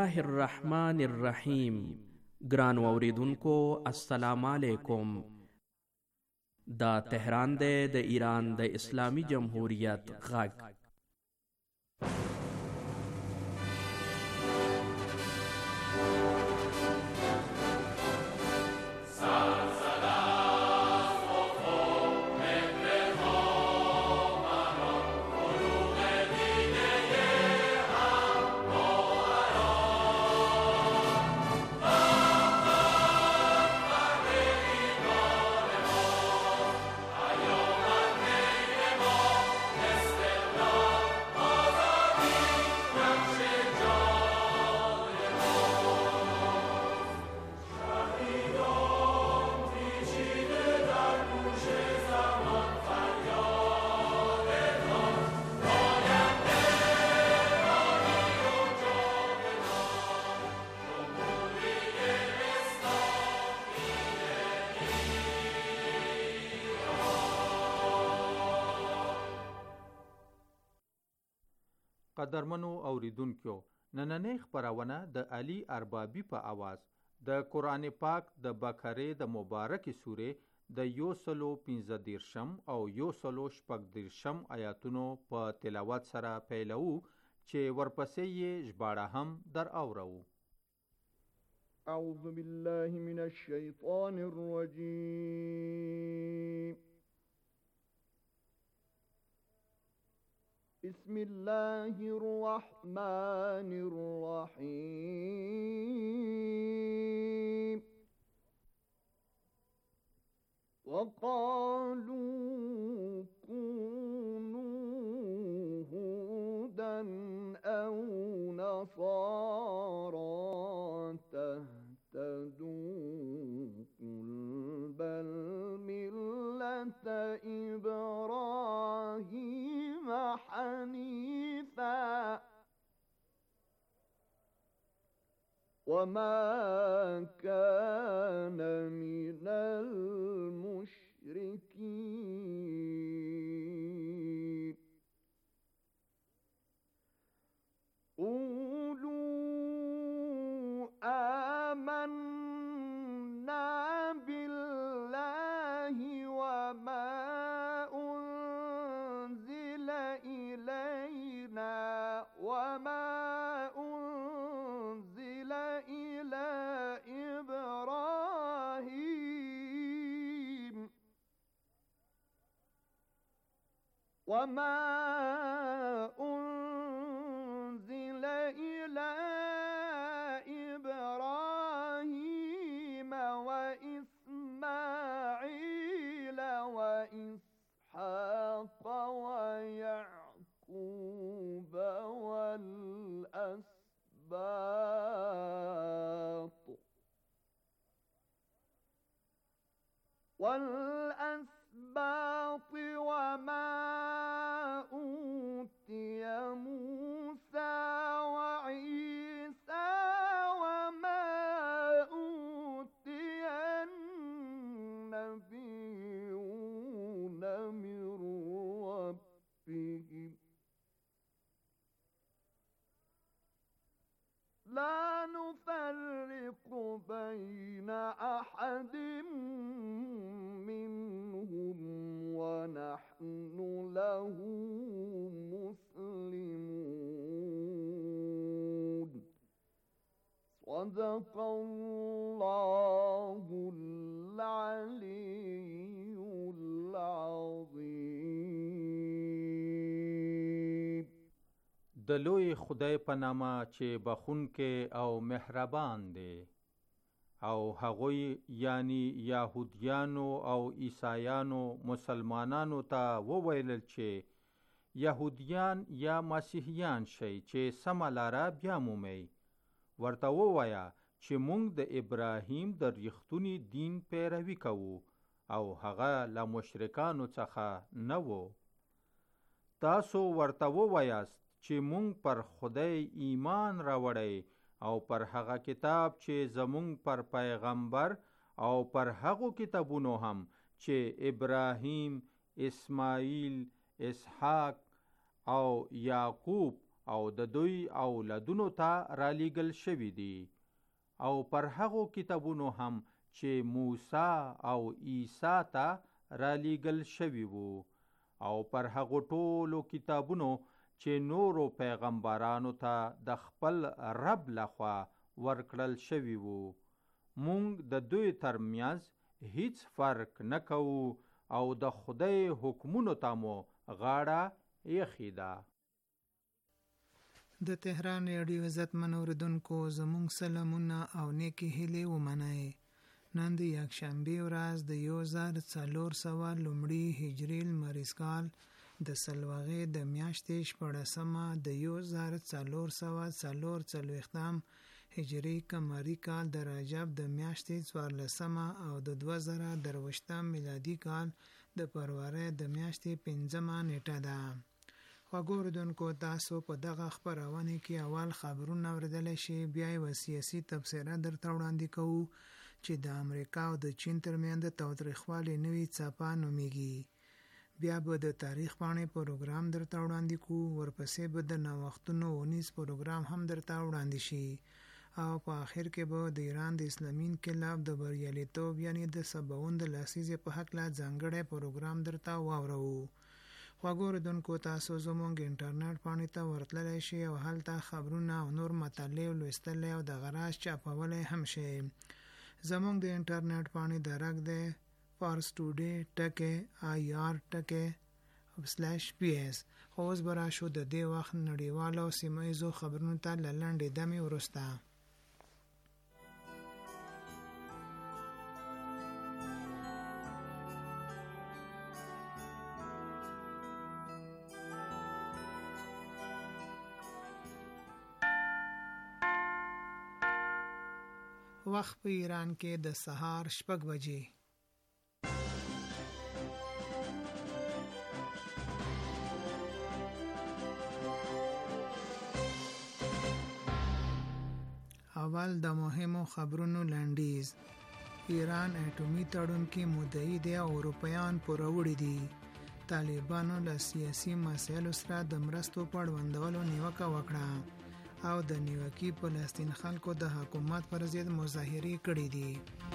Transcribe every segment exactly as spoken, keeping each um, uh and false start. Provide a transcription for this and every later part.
الله الرحمن الرحیم. ګرانو اوریدونکو السلام علیکم. دا تهران دی د ایران د اسلامی جمهوریت غږ. قدرمنو اوریدونکو، نننۍ خپرونه د علي اربابي په आवाज د قرآن پاک د بقره د مبارکې سورې د یو سلو پنځه دېرشم او یو سلو شپږ دېرشم آیاتونو په تلاوت سره پیلوو چې ورپسې یې ژباړه هم در اورو. اعوذ بالله من الشیطان الرجیم. بسم الله الرحمن الرحيم. وقالوا كونوا هودا أو نصارى تهتدوا قل بل ملة إبراهيم حنيفا وما كان من المشركين. قولوا آمنا بالله وما أنزل إلينا وما أنزل إلى إبراهيم وما أنزل إلى إبراهيم وإسماعيل وإسحاق ويعقوب والأسباط والأسباط وما أوتي موسى وعيسى وما أوتي النبيون من ربهم لا نفرق بين أحد منهم ونحن له مسلمون. صدق الله العلي العظيم. د لوی خدای په نامه چې بخونکی او مهربان دی. او هغوی یعنی یهودیانو او عیسایانو مسلمانانو ته وویلل چې یهودیان یا مسیحیان شئ چې سمه لاره بیا مومئ. ورته ووایه چې موږ د ابراهیم د ریښتوني دین پیروي کوو او هغه له مشرکانو څخه نه و. تاسو ورته ووایاست چې مونږ پر خدای ایمان راوړی او پر هغه کتاب چې زمونږ پر پیغمبر او پر هغو کتابونو هم چې ابراهیم، اسماعیل، اسحاق او یعقوب او د دوی اولادونو ته رالیږل شوي دي او پر هغو کتابونو هم چې موسی او عیسی ته رالیږل شوي وو او پر هغو ټولو کتابونو چې نورو پیغمبرانو ته د خپل رب لخوا ورکړل شوي وو. مونږ د دوی ترمنځ هیڅ فرق نه کوو او د خدای حکمونو ته مو غاړه ایښې ده. د تهران ریډیو عزتمن اوریدونکو زموږ سلامونه او نیکې هیلې ومنئ. نن د یکشنبې ورځ د یو زر څلور سوه لومړي هجري لمریز کال د سلواغې د میاشتې شپاړسمه د یو زر څلور سوه څلور څلوېښتم هجري قمري کال د رجب د میاشتې څوارلسمه او د دوه زره درویشتم میلادي کال د فروری د میاشتې پنځمه نیټه ده. خوږو اورېدونکو، تاسو په دغه خپرونه کې اول خبرونه اورېدلی شئ، بیا یې سیاسي تبصره درته وړاندې کوو چې د امریکا او د چین ترمنځ د تاوتریخوالي نوې څپه نومیږي. بیا به د تاریخ پاڼې پروګرام درته وړاندې کوو، ورپسې به د نوښتونو اونیز پروګرام هم درته وړاندې شي او په آخر کې به د ایران د اسلامي انقلاب د بریالیتوب یعنی د سباوون د لسیزې په هکله ځانګړی پروګرام درته واورو. خوږو اورېدونکو، تاسو زموږ انټرنیټ پاڼې ته ورتللی شئ او هلته خبرونه او نور مطالب لوستلی او د غراج چاپولی هم شئ. زموږ د انټرنیټ پاڼې درک دی فارس ټوډے ټکی آی آر ټکی سلیش پی ایس. خو اوس به راشو د دې وخت نړیوالو او سیمه ییزو خبرونو ته له لنډې دمې وروسته. وخت په ایران کې د سهار شپږ بجې. اول د مهمو خبرونو لنډیز. ایران اټومي تړون کې مدعي دی او اروپایان پوروړي دي. طالبانو له سیاسي مسایلو سره د مرستو په اړوندولو نیوکه وکړه او د نیوکې فلسطین خلکو د حکومت پر ضد مظاهرې کړې دي.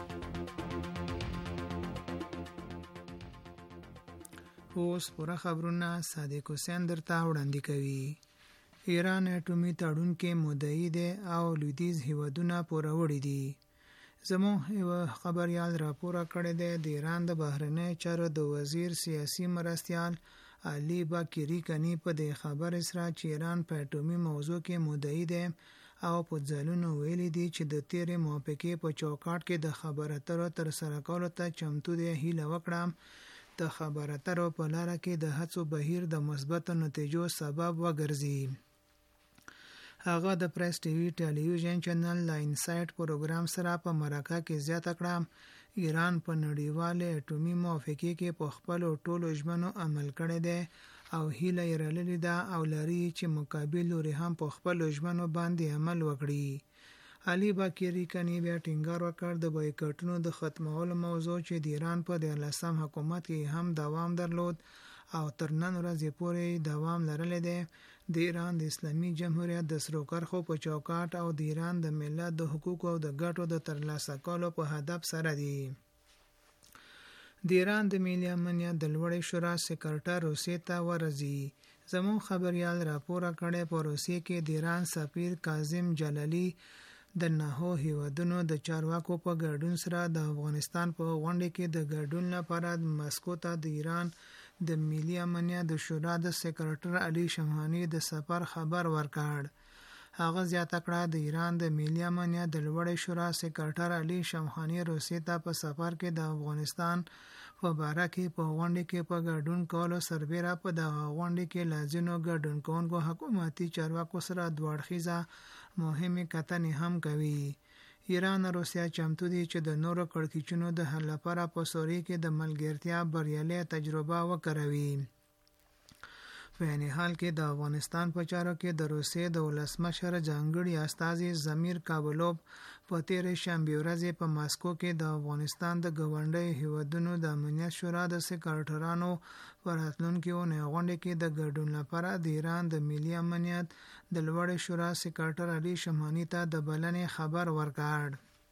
اوس پوره خبرونه صادق حسین درته وړاندې کوي. ایران اټومي تړون کې مدعي دی او لویدیځ هیوادونه پوروړي دي. زموږ خبریال راپور کړی دی د ایران د بهرنی چارو د وزیر سیاسي مرستیال علي باکری کنی په دې خبر سره چې ایران په اټومي موضوع کې مدعي دی او په ځلونو ویلي دي چې د تیرې موافقې په چوکاټ کې د خبرو اترو تر سره کولو ته چمتو دی. هیله وکړه د خبرو اترو په لاره کې د هڅو بهیر د مثبتو نتیجو سبب وګرځي. هغه د پریس ټي وي ټلویزیون چینل لا انسایټ پروګرام سره په مرکه کې زیاته کړه ایران په نړیواله اټومي موافقې کې په خپل ټولو ژمنو عمل کړی دی او هیله یې لرلې ده او لري چې مقابل لوري هم په خپل ژمنو باندې عمل وکړي. علي باکری کنی بیا ټینګار وکړ د بایکاټونو د ختمولو موضوع چې د ایران په دیارلسم حکومت کې هم دوام درلود او تر نن ورځې پورې دوام لرلی دی. د ایران د اسلامي جمهوریت د سرو کرښو په چوکاټ او د ایران د ملت د حقوقو او د ګټو د ترلاسه کولو په هدف سره دی. د ایران د ملي امنیت د لوړې شورا سکرټر روسیې ته ورځي. زموږ خبریال راپور کړی په روسیې کې د ایران سفیر کاظم جلالی د نهو هیوادونو د چارواکو په ګډون سره د افغانستان په غونډه کې د ګډون لپاره مسکو ته د ایران د ملي امنیت د شورا د سکرټر علي شمخاني د سفر خبر ورکړ. هغه زیاته کړه د ایران د ملي امنیت د لوړې شورا سکرټر علي شمخاني روسیې ته په سفر کې د افغانستان په باره کې په غونډه کې په ګډون کولو سربېره په دغه غونډه کې له ځینو ګډون کوونکو حکومتي چارواکو سره دوه اړخیزه مهمې کتنې هم کوي. ایران او روسیه چمتو دي چې د نورو کړکېچونو د حل لپاره په سوریه کې د ملګرتیا بریالۍ تجربه وکاروي. په یعنی حال کې د افغانستان په چارو کې د روسیې د ولسمشر ځانګړي استازي زمیر کابلوف په تیرې شنبې ورځې په ماسکو کې د افغانستان د ګاونډي هیوادونو د امنیت شورا د سکرټرانو پر راتلونکي اونۍ غونډې کې د ګډون لپاره د ایران د ملي امنیت د لوړې شورا سکرټر علي شمعاني ته د بلنې خبر ورکړ.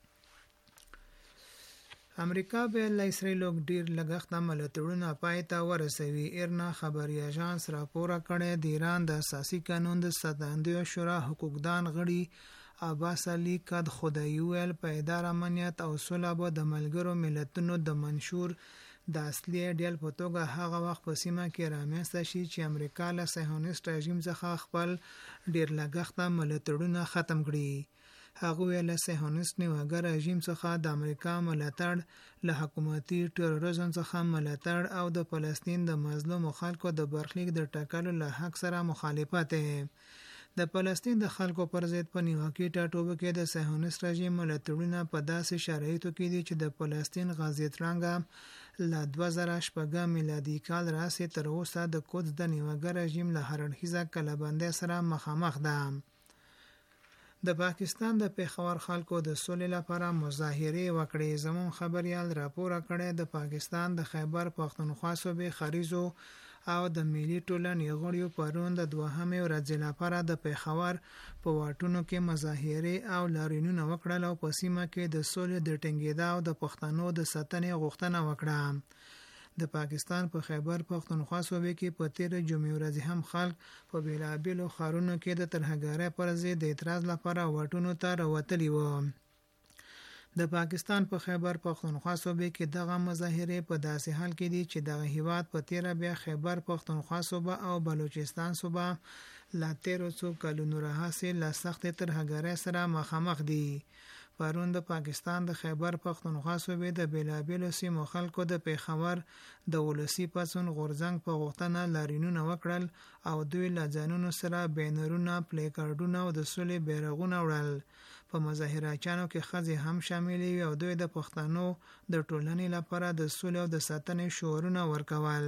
امریکا به له اسرائیل ډیر لګښت ملاتړونه پای ته ورسوي. ایرنا خبري اژانس راپور کړی د ایران د اساسي قانون د ساتندوی شورا حقوقدان غړي عباس علي قد خدای ویل پایدار امنیت او صلح به د ملګرو ملتونو د منشور د اصلي ډیل په توګه هغه وخت په سیمه کې رامنځته شي چې امریکا له صهیونیست رژیم څخه خپل ډیر لګښت ملاتړونه ختم کړي. هغه ویل صهیونیست نیوګر رژیم څخه د امریکا ملاتړ، له حکومتي تروریزم څخه ملاتړ او د فلسطین د مظلوم خلکو د برخلیک د ټاکلو له حق سره مخالفت دی. د فلسطین د خلکو پر ضد په نیوکه ټاټوبه کې د صهیونیست رژیم ملاتړونه په داسې شرایطو کې دي چې د فلسطین غزې ترانګه له دوه زره شپږ میلادي کال راهیسې تر اوسه د قدس د نیوګر رژیم له هر اړخیزه کلهبندۍ سره مخامخ ده. د پاکستان د پیښور خلکو د سولې لپاره مظاهرې وکړې. زمون خبريال راپور کړی د پاکستان د خیبر پختونخوا صوبې خریزو او د ملي ټولنې غړیو پرون د دوهمې ورځې لپاره د پیښور په واټونو کې مظاهرې او لاریونونه وکړل او په سیمه کې د سولې د ټینګېدا او د پښتنو د ساتنې غوښتنه وکړه. د پاکستان په خیبر پختونخوا صوبې کې په تیر جمعې ورځ هم خلک په بیلابیلو ښارونو کې د ترهګرۍ پر ضد د اعتراض لپاره واټونو ته راوتلي وو. د پاکستان په خیبر پختونخوا صوبې کې دغه مظاهرې په داسې حال کې دي چې دغه هیواد په تیر بیا خیبر پختونخوا صوبه او بلوچستان صوبه لا تیرو څو کلونو راهیسې له سختې ترهګرۍ سره مخامخ دي. پرون د پاکستان د خیبر پختونخوا صوبې د بیلابیلو سیمو خلکو د پیښور د ولسی پاڅون غورځنګ په غوښتنه لاریونونه وکړل او دوی له ځانونو سره بینرونه، پلیکارډونه او د سولې بیرغونه وړل. په مظاهراتچانو کې ښځې هم شاملې وي او دوی د پښتنو د ټولنې لپاره د سولې او د ساتنې شعارونه ورکول.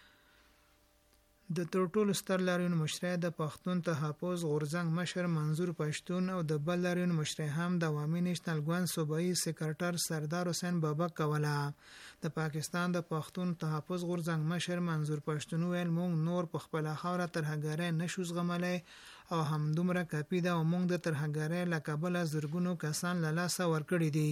د تر ټولو ستر لاریون مشري د پښتون تحفظ غورځنګ مشر منظور پښتون او د بل لاریون مشري هم د عوامي نېشنل ګوند صوبایي سکرټر سردار حسین بابک کوله. د پاکستان د پښتون تحفظ غورځنګ مشر منظور پښتون ویل موږ نور په خپل خاوره ترهګرۍ نشو زغملای او همدومره کافي ده او موږ د ترهګرۍ له کبله زرګونو کسان له لاسه ورکړي دي.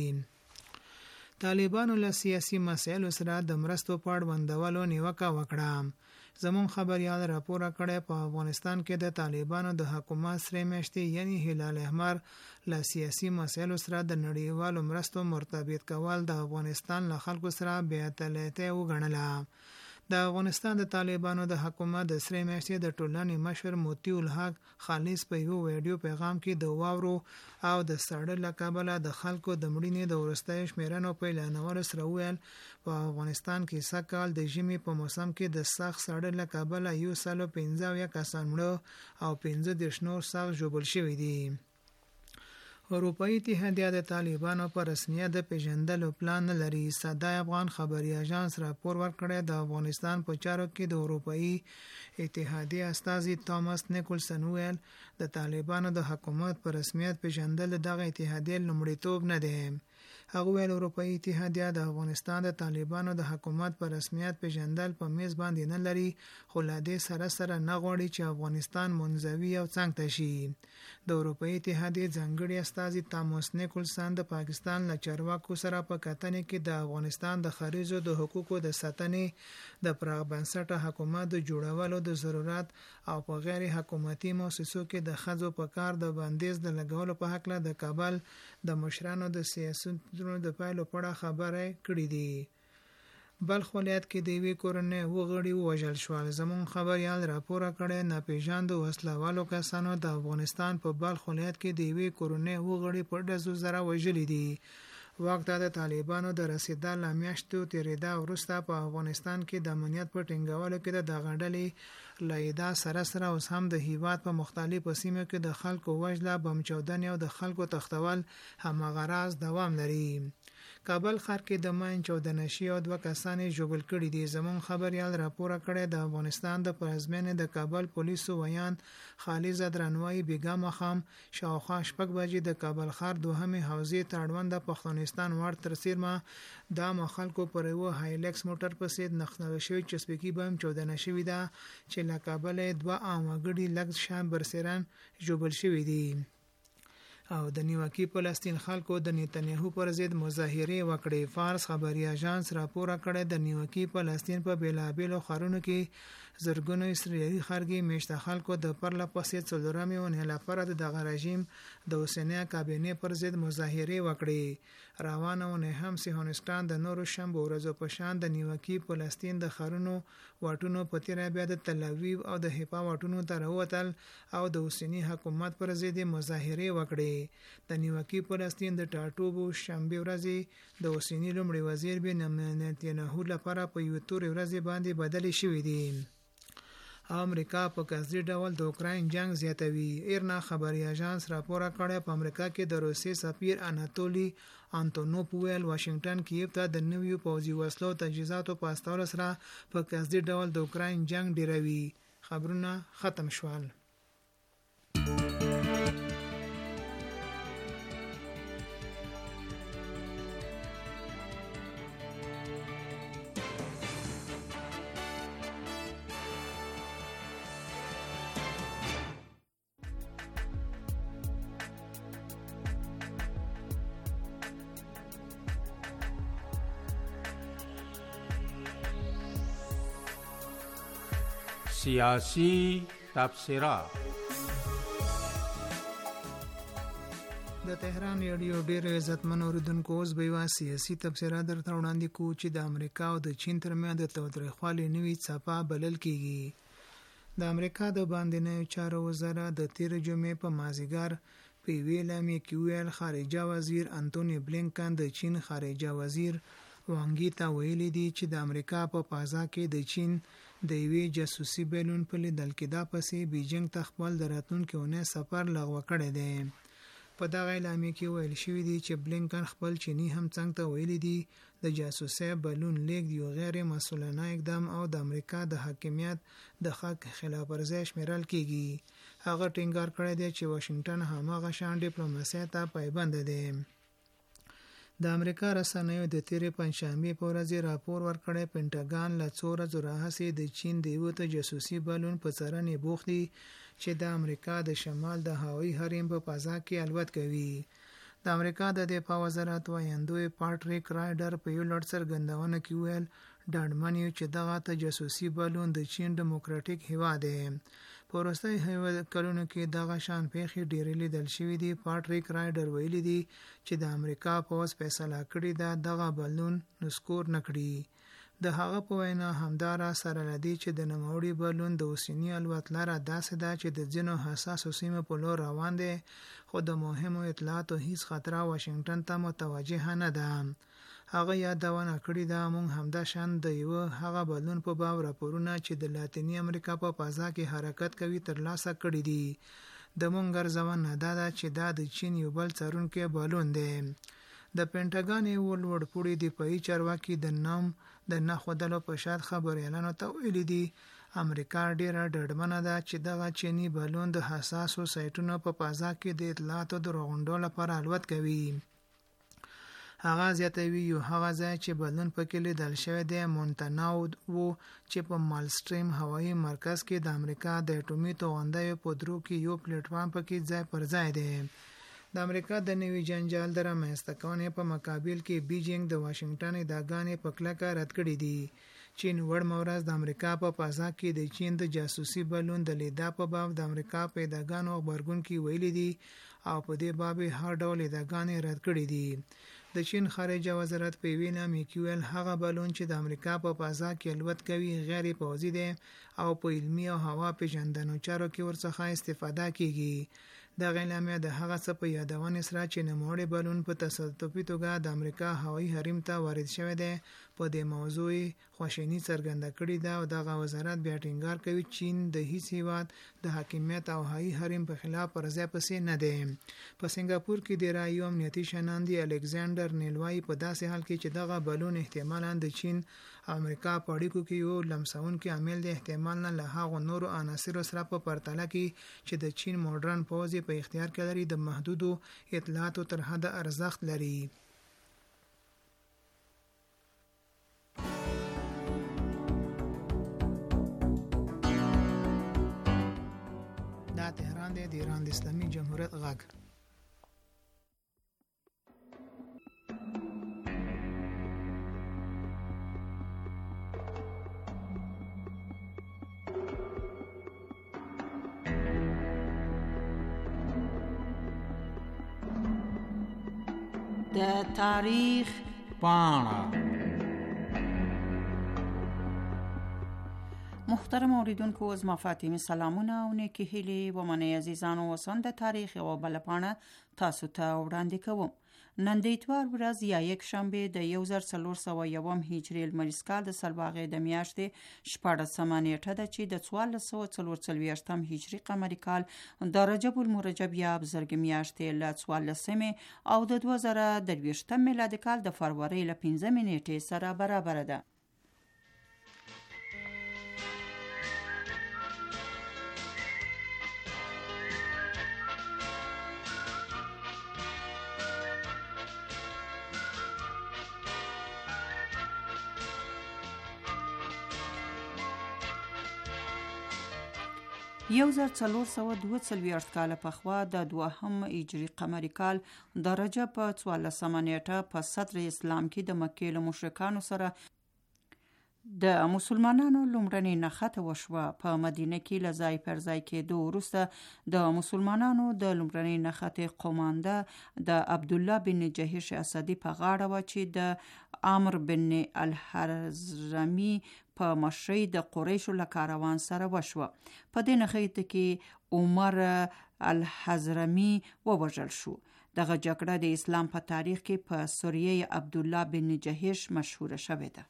طالبانو له سیاسي مسایلو سره د مرستو په اړوندولو نیوکه وکړه. زمون خبريال راپور کړی په افغانستان کې د طالبانو د حکومت سره میاشتې یعنی هلال احمر له سیاسي مسایلو سره د نړیوالو مرستو مرتبط کول د افغانستان له خلکو سره بې عدالتي وګڼله. د افغانستان د طالبانو د حکومت د سره میاشتې د ټولنې مشر موتی الحق خالص په یو ویډیو پیغام کې د واورو او د سړک له کبله د خلکو د مړینې د وروستۍ شمیرنو په اعلانولو سره ویل په افغانستان کې سږکال د ژمي په موسم کې د سخت سړک له کبله یو سل او پنځه اویا کسان مړه او پنځه دېرش نور سخت ژوبل شوي دي. اروپایي اتحادیه د طالبانو په رسمیت د پیژندلو پلان نه لري. صدای افغان خبري اژانس راپور ورکړی د افغانستان په چارو کې د اروپایي اتحادیه استازي توماس نیکولسن ویل د طالبانو د حکومت په رسمیت پیژندل دغه اتحادیه لومړیتوب نه دی. هغه ویل اروپایي اتحادیه د افغانستان د طالبانو د حکومت په رسمیت پیژندل په میز باندې نه لري، خو له دې سره سره نه غواړي چې افغانستان منزوي او څنګ ته شي. د اروپایي اتحادیې ځانګړي استازي توماس نیکولسن د پاکستان له چارواکو سره په کتنې کې د افغانستان د خارجو د حقوقو د ساتنې د پراخ بنسټه حکومت د جوړولو د ضرورت او په غیر حکومتي مؤسسو کې د ښځو په کار د بندیز د لګولو په هکله د کابل د مشرانو د سیاستونو د پایلو په اړه خبرې کړې دي. بلخ ولایت کې د یوې کورنۍ اووه غړي ووژل شول. زمون خبریال راپور کړی ناپېژاندو وسلوالو کسانو د افغانستان په بلخ ولایت کې د یوې کورنۍ اووه غړي په ډزو سره وژلي دي. وخت د طالبانو د رسیدا له میاشتو تیریدا وروسته په افغانستان کې د امنیت په ټینګولو کې د دغه ډلې له ادعا سره سره اوس هم د هیواد په مختلفو سیمو کې د خلکو وژله، بم چاودنې او د خلکو تښتول هماغه راز دوام لري. کابل ښار کې د ماین چودنشي او دوه کسانې ژوبل کړي دي. زمون خبريال راپور کړی د افغانستان د پرازمنې د کابل پولیسو ویان خالد درنوای بیګا مخام شاوخوا شپږ بجې د کابل ښار دوهمې حوزې تاړوند د پښتونستان وړ تر سیمه د خلکو پر یو هایلکس موټر په سید نخنه شوی چسپکی بم چودنه شوی ده چې له کابل دوه عام غړي لږ شام برسران ژوبل شوی دي. او د نیوکي فلسطین خلکو د نتنیاهو پر ضد مظاهره وکړې. فارس خبري اژانس راپور کړی د نیوکي فلسطین په بیلابیلو ښارونو کې زرګونو اسرائیلي خارګي میشته خلکو د پرله پسې څلورمې ونې لپاره دغه رژیم د اوسنۍ کابینې پر ضد مظاهره وکړې. روانه ونه هم صهیونستان د نورو شنبه ورځو په شان د نیوکي فلسطین د ښارونو واټونو په تیر بیا د تل اویو او د حیفا واټونو ته راوتل او د اوسنی حکومت پر ضد مظاهره وکړې. د نیوکي فلسطین د ټاټوبو شنبه ورځې د اوسنی لومړي وزیر بنیامین نتنیاهو لپاره په یو تور ورځ باندې بدل شوې دي. امریکا په قصدي ډول د اوکراین جنگ زیاتوي. ایرنا خبري اژانس راپور کړی په امریکا کې د روسي سفیر اناتولی انتونوف ویل واشنگټن کیف ته د نویو پوځي وسلو تجهیزاتو په استولو سره په قصدي ډول د اوکراین جنگ ډیروي. خبرونه ختم شول. سیاسی تبصره. د تهران ریډیو ډیرو عزتمن اوریدونکو اوس به یوه سیاسي تبصره درته وړاندې کوو چې د امریکا او د چین ترمنځ د تاوتریخوالي نوې څپه بلل کیږي. د امریکا د باندنیو چارو وزارت د تیر جمعې په مازیګر په یوې اعلامیه کې ویل خارجه وزیر انټونی بلینکن د چین خارجه وزیر وانګي ته ویلي دي چې د امریکا په فضا کې د چین د یوې جاسوسي بیلون په لیدل کې دا پسې بیجینګ ته خپل د راتلونکي اونۍ سفر لغوه کړی دی. په دغه اعلامیه کې ویل شوی دی چې بلینکن خپل چینی همڅنګ ته ویلي دي د جاسوسي بلون لیږد یو غیر مسؤلانه اقدام او د امریکا د حاکمیت د حق خلاف ورزي شمیرل کیږي. هغه ټینګار کړی دی چې واشنگټن هماغه شان ډیپلوماسي ته پایبند دی. د امریکا رسنیو د تیرې پنځشنبه په ورځ راپور ورکړی پینټاګان له څو ورځو راهیسې د چین د یو تجسسي بلون په څارنې بوخت دی چې د امریکا د شمال د هوایي حریم په فضا کې الوت کوي. د امریکا د دفاع وزارت وایندوی پاټریک رایډر په یو لړ څرګندونه کې ویل ډاډمن یو چې دغه تجسسي بلون د چین ډیموکراټیک هیواد دی. په وروستیو هیواد کلونو کې دغه شان پیښې ډېرې لیدل شوې دي. پاټریک رایډر ویلي دی چې د امریکا پوځ فیصله کړې ده دغه بلون نسکور نه کړي. د هغه په وینا همدارا سره لدی چې د نوموړي بلون د اوسنی الوتلاره داسې ده چې د ځینو حساسو سیمو په لور روان دی خو د مهمو اطلاعاتو هیڅ خطر واشنگټن ته متوجه نه ده. هغه یادونه کړې ده موږ همدا شان د یو هغه بلون په باب راپورونه چې د لاتینی امریکا په فضا کې حرکت کوي ترلاسه کړي دي. د مونږ ارزونه دا ده چې دا د چین یو بل څارونکي بلون دی. د پینټاګان یو لوړپوړي دفاعي چارواکي د نام د نخودلو په شاد خبريالانو ته ویلي دي امریکا ډیره ډاډمنه ده چې دغه چینی بلون د حساسو سایټونو په فضا کې د اطلاعاتو د راغونډولو لپاره الوت کوي. هغه زیاتوي یو هغه ځای چې بلون پکې لیدل شوی دی مونټاناو وو چې په مالستریم هوایي مرکز کې د امریکا د اټومي توغندیو په درو کې یو پلیټ فارم پکې ځای پر ځای دی. د امریکا د نوي جنجال د رامنځته کونې په مقابل کې بیجینګ د واشنگټن ادعاګانې په کلکه رد کړې دي. چین وړ مورز د امریکا په فضا کې د چین د جاسوسي بلون د لیدا په باب د امریکا په ادعاګانو خبرګون کې ویلي دي او په دې باب هر ډول ادعاګانې رد کړې دي. د چین خارجه وزارت په وینا میکویل هغه بلون چې د امریکا په فضا کې الوت کوي غیر پوځي دی او په علمي او هوا پیژندنو چارو کې ورڅخه استفاده کیږي. دغه اعلامیه د هغه څه په یادونه سره چې نوموړی بلون په تصادفي توګه د امریکا هوایي حریم ته وارد شوی دی په دې موضوع خواشینی څرګنده کړې ده او دغه وزارت بیا ټینګار کوي چین د هیڅ هیواد د حاکمیت او هوایي حریم په خلاف پر ځای پسې نه دی. په سنگاپور کې د رایو امنیتي شناندي الکساندر نیلوای په داسې حال کې چې دغه بلون احتمالاً د چین امریکا په اړیکو کې یو لمسونکي عامل دی، احتمالاً له هغو نورو عناصرو سره په پرتله کې چې د چین موډرن پوځ په اختیار کې لري د محدودو اطلاعاتو تر حد ارزښت لري. دا تهران دی، د ایران د اسلامي جمهوریت غږ. د تاریخ پاڼه. محترم اوریدونکو، زما فاطمه سلامونه او نیکی هیلې و منی عزیزانو وسند تاریخ او بل پاڼه تاسو ته وړاندې کوم. نن د اتوار ورځ یا یک شنبه د یو زر څلور سوه یوم هجري لمریز کال د سلواغې د میاشتې شپاړسمه نیټه ده چې د څوارلس سوه څلور څلوېښتم هجري قمري کال د رجب المرجب یا بزرګ میاشتې له څوارلسمې او د دوه زره درویشتم میلادي کال د فروری له پنځمې نیټې سره برابر ده. یو زر څلور سوه دوه څلوېښت کاله پخوا د دوهم هجري قمري کال د رجب په څوارلسمه نیټه په صدر اسلام کې د مکې له مشرکانو سره د مسلمانانو لومړنۍ نښته وشوه. په مدینه کې له ځای پر ځای کېدو وروسته د مسلمانانو د لومړنۍ نښتې قومانده د عبدالله بن جهش اسدي په غاړه وه چې د عمرو بن الحضرمي په مشرۍ د قریشو له کاروان سره وشوه. په دې نښته کې عمر الحضرمي ووژل شو. دغه جګړه د اسلام په تاریخ کې په سوریه عبدالله بن جهش مشهوره شوې ده.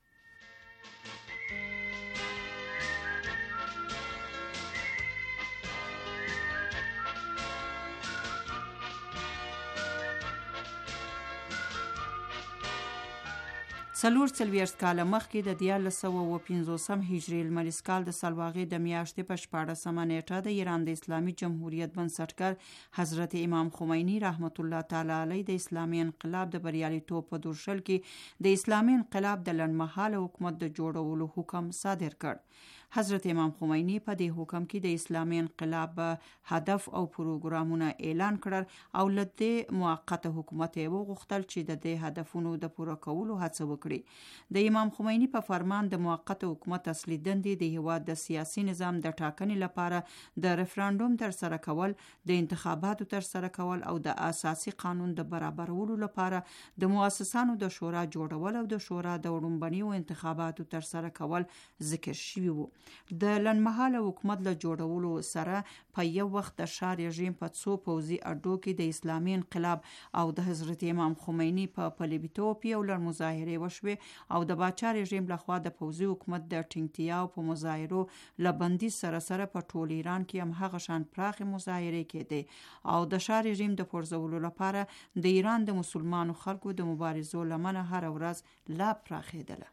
څلور څلوېښت کاله مخکې د دیارلس سوه اوه پنځوسم هجري لمریز کال د سلواغې د میاشتې په شپاړسمه نیټه د ایران د اسلامي جمهوریت بنسټګر حضرت امام خمیني رحمت الله تعالی علیه د اسلامي انقلاب د بریالیتوب په دورشل کې د اسلامي انقلاب د لنډمهاله حکومت د جوړولو حکم صادر کړ. حضرت امام خمیني په دې حکم کې د اسلامي انقلاب هدف او پروګرامونه اعلان کړل او له دې موقته حکومت یې وغوښتل چې د دې هدفونو د پوره کولو هڅه وکړي. د امام خمیني په فرمان د موقته حکومت اصلي دندې د هیواد د سیاسي نظام د ټاکنې لپاره د ریفرانډوم تر سره کول، د انتخاباتو تر سره کول او د اساسي قانون د برابرولو لپاره د مؤسسانو د شورا جوړول او د شورا د وړومبنیو انتخاباتو تر سره کول ذکر شوي وو. د لنډمهاله حکومت له جوړولو سره په یو وخت د شاه رژیم په څو پوځي اډو کې د اسلامي انقلاب او د حضرت امام خمیني په پلیبیتوب یو لړ مظاهرې وشوې او د باچا رژیم لخوا د پوځي حکومت د ټینګتیا او په مظاهرو له بندیز سره سره په ټول ایران کې هم هغه شان پراخې مظاهرې کېدې او د شاه رژیم د پرځولو لپاره د ایران د مسلمانو خلکو د مبارزو لمنه هر ورځ لا پراخېدله.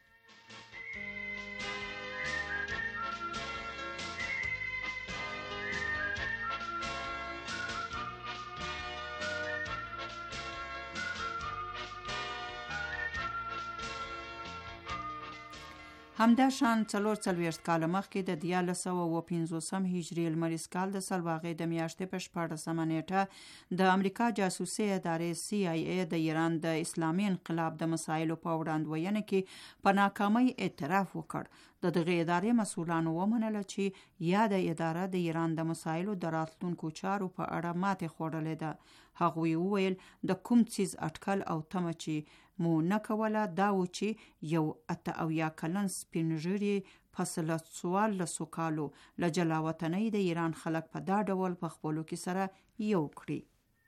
همدا شان څلور څلوېښت کاله مخکې د دیارلس سوه اوه پنځوسم هجري لمریز کال د سلواغې د میاشتې په شپاړسمه نیټه د امریکا جاسوسي ادارې سی آی ای د ایران د اسلامي انقلاب د مسایلو په وړاندوینه کې په ناکامۍ اعتراف وکړ. د دغه ادارې مسؤلانو ومنله چې یاده اداره د ایران د مسایلو د راتلونکو چارو په اړه ماتې خوړلې ده. هغوی وویل د کوم څیز اټکل او تمه چې مو نه کوله دا و چې یو اته اویا کلن سپین ږیري پس له څوارلسو کالو له جلا وطنۍ د ایران خلک په دا ډول په خپلو کې سره یو کړي.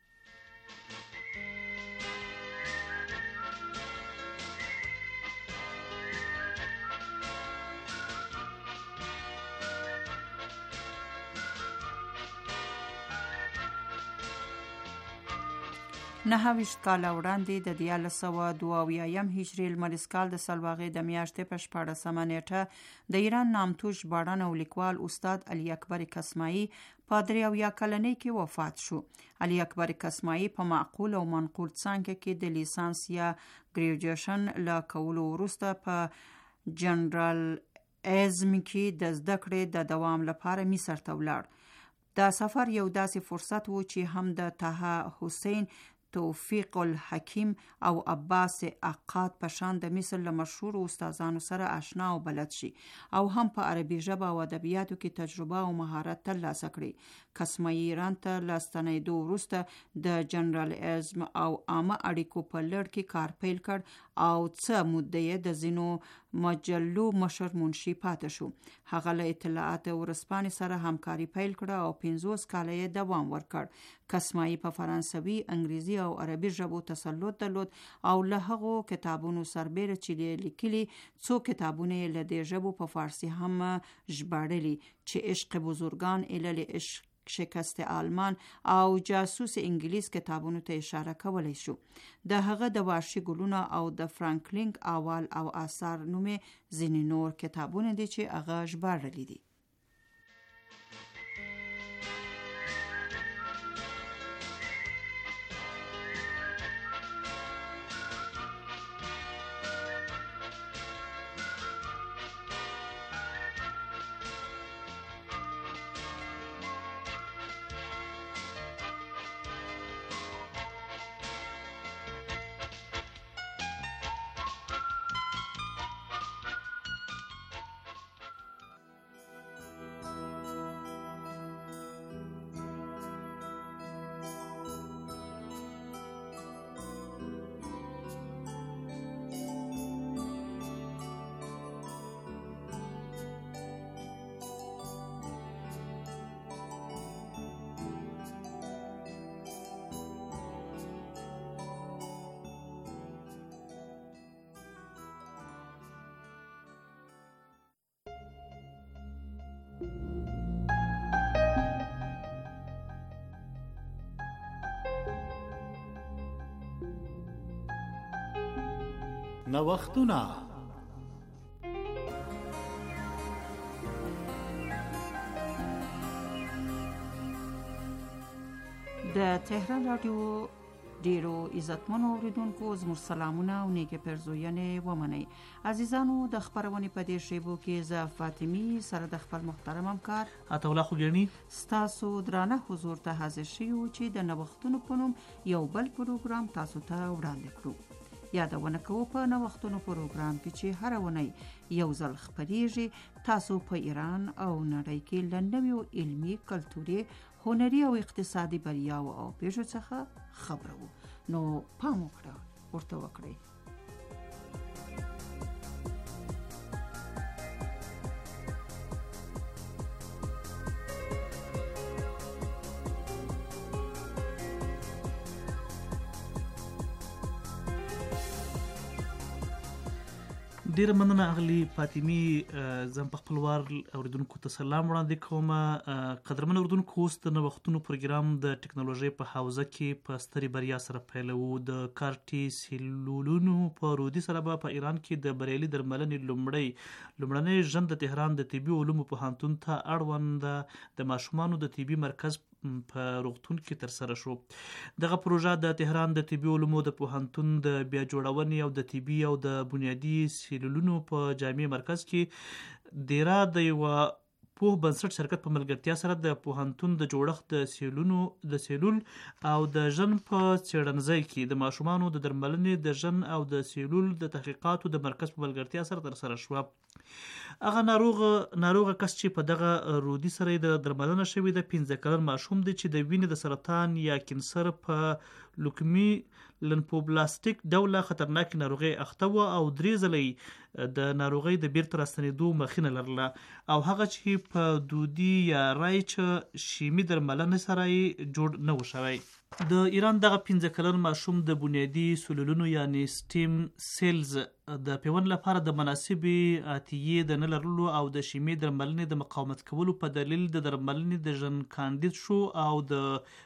نهه ویشت کاله وړاندې د دیارلس سوه دوه اویایم هجري لمریز کال د سلواغې د میاشتې په شپاړسمه نیټه د ایران نامتو ژباړن او لیکوال استاد علي اکبر کسمایي په درې اویا کلنۍ کې وفات شو. علي اکبر کسمایي په معقول او منقول څانګه کې د لیسانس یا ګریجویشن له کولو وروسته په جنرال ازم کې د زده کړې د دوام لپاره مصر ته ولاړ. دا سفر یو داسې فرصت و چې هم د طه حسین، توفیق الحکیم او عباس عقاد په شان د مصر له مشهور استادانو سره آشنا او بلد شي او هم په عربي ژبه او ادبیاتو کې تجربه او مهارت ترلاسه کړي. کسمایي ایران ته له ستنېدو وروسته د جنرال ازم او عامه اړیکو په لړ کې کار پیل کړ او څه مودې د ځینو مجلو مشر منشي پاتې شو. هغه له اطلاعات ورځپاڼې سره همکاري پیل کړه او پنځوس کاله یې دوام ورکړ. کسمایي په فرانسوي، انګریزي او عربي ژبو تسلط درلود او له هغو کتابونو سربیره چې لیکلي څو کتابونه یې له دې ژبو په فارسي هم ژباړلي چې عشق بزرگان، علل عشق، شکست آلمان او جاسوس انګلیس کتابونو ته اشاره کولی شو. د هغه د وحشي ګلونه او د فرانکلین احوال او آثار نومې ځینې نور کتابونه دي چې هغه ژباړلي دي. نوښتونه. د تهران رادیو ډیرو عزتمنو اوریدونکو زموږ سلامونه او نیکه پرزوینې ومنئ. عزیزانو د خبرونې په دې شیبو کې زه فاطمی سره د خپل محترم همکار عطاالله خوګیاڼي ستاسو درانه حضور ته حاضر شوو چې د نوښتونو په نوم یو بل پروګرام تاسو ته وړاندې کړو. یادونه کوو په نوښتونو پروګرام کې چې هر اونۍ یو ځل خپریږي تاسو په ایران او نړۍ کې له نویو علمي، کلتوري، هنري او اقتصادي بریاو او پیښو څخه خبرو. نو پام وکړئ ورته وکړئ. ډیره مننه اغلی فاطمی. زم په خپل وار اوریدونکو ته سلام وړاندې کوم. قدرمن اوریدونکو، اوس د نوښتونو پروګرام د ټکنالوژي په حوزه کې په سترې بریا سره پیلوو. د کارټي سیلولونو په رودي سره به په ایران کې د بریالي درملنې لومړی لومړنۍ ژوند د تهران د طبي علومو پوهنتون ته اړوند د ماشومانو د طبي مرکز په روغتون کې تر سره شو. دغه پروژه د تهران د طبي علومو د پوهنتون د بیا جوړونې او د طبي او د بنیادي سیلولونو په جامع مرکز کې دیره د یو پوه بنسټ شرکت په ملګرتیا سره د پوهنتون د جوړښت د سیلونو د سیلول او د ژن په څېړنځای کې د ماشومانو د درملنې د ژن او د سیلول د تحقیقاتو د مرکز په ملګرتیا سره ترسره شوه. هغه ناروغ ناروغه کس چې په دغه رودي سره د درملنه شوې د پنځه کلن ماشوم دی چې د وینې د سرطان یا کینسر په لوکمی لنفوبلاستیک ډوله خطرناکې ناروغۍ اخته و او درې ځله د ناروغۍ د بیرته راستنېدو مخینه لرله او هغه چې په دودي یا رایچ شیمي درملنې سره یې جوړ نه و شوی. د ایران دغه پنځه کلن ماشوم د بنیادي سلولونو یعنی سټیم سیلز د پیوند لپاره د مناسبې عطیې د نه لرلو او د شیمي درملنې د مقاومت کولو په دلیل د درملنې د ژن کاندید شو او د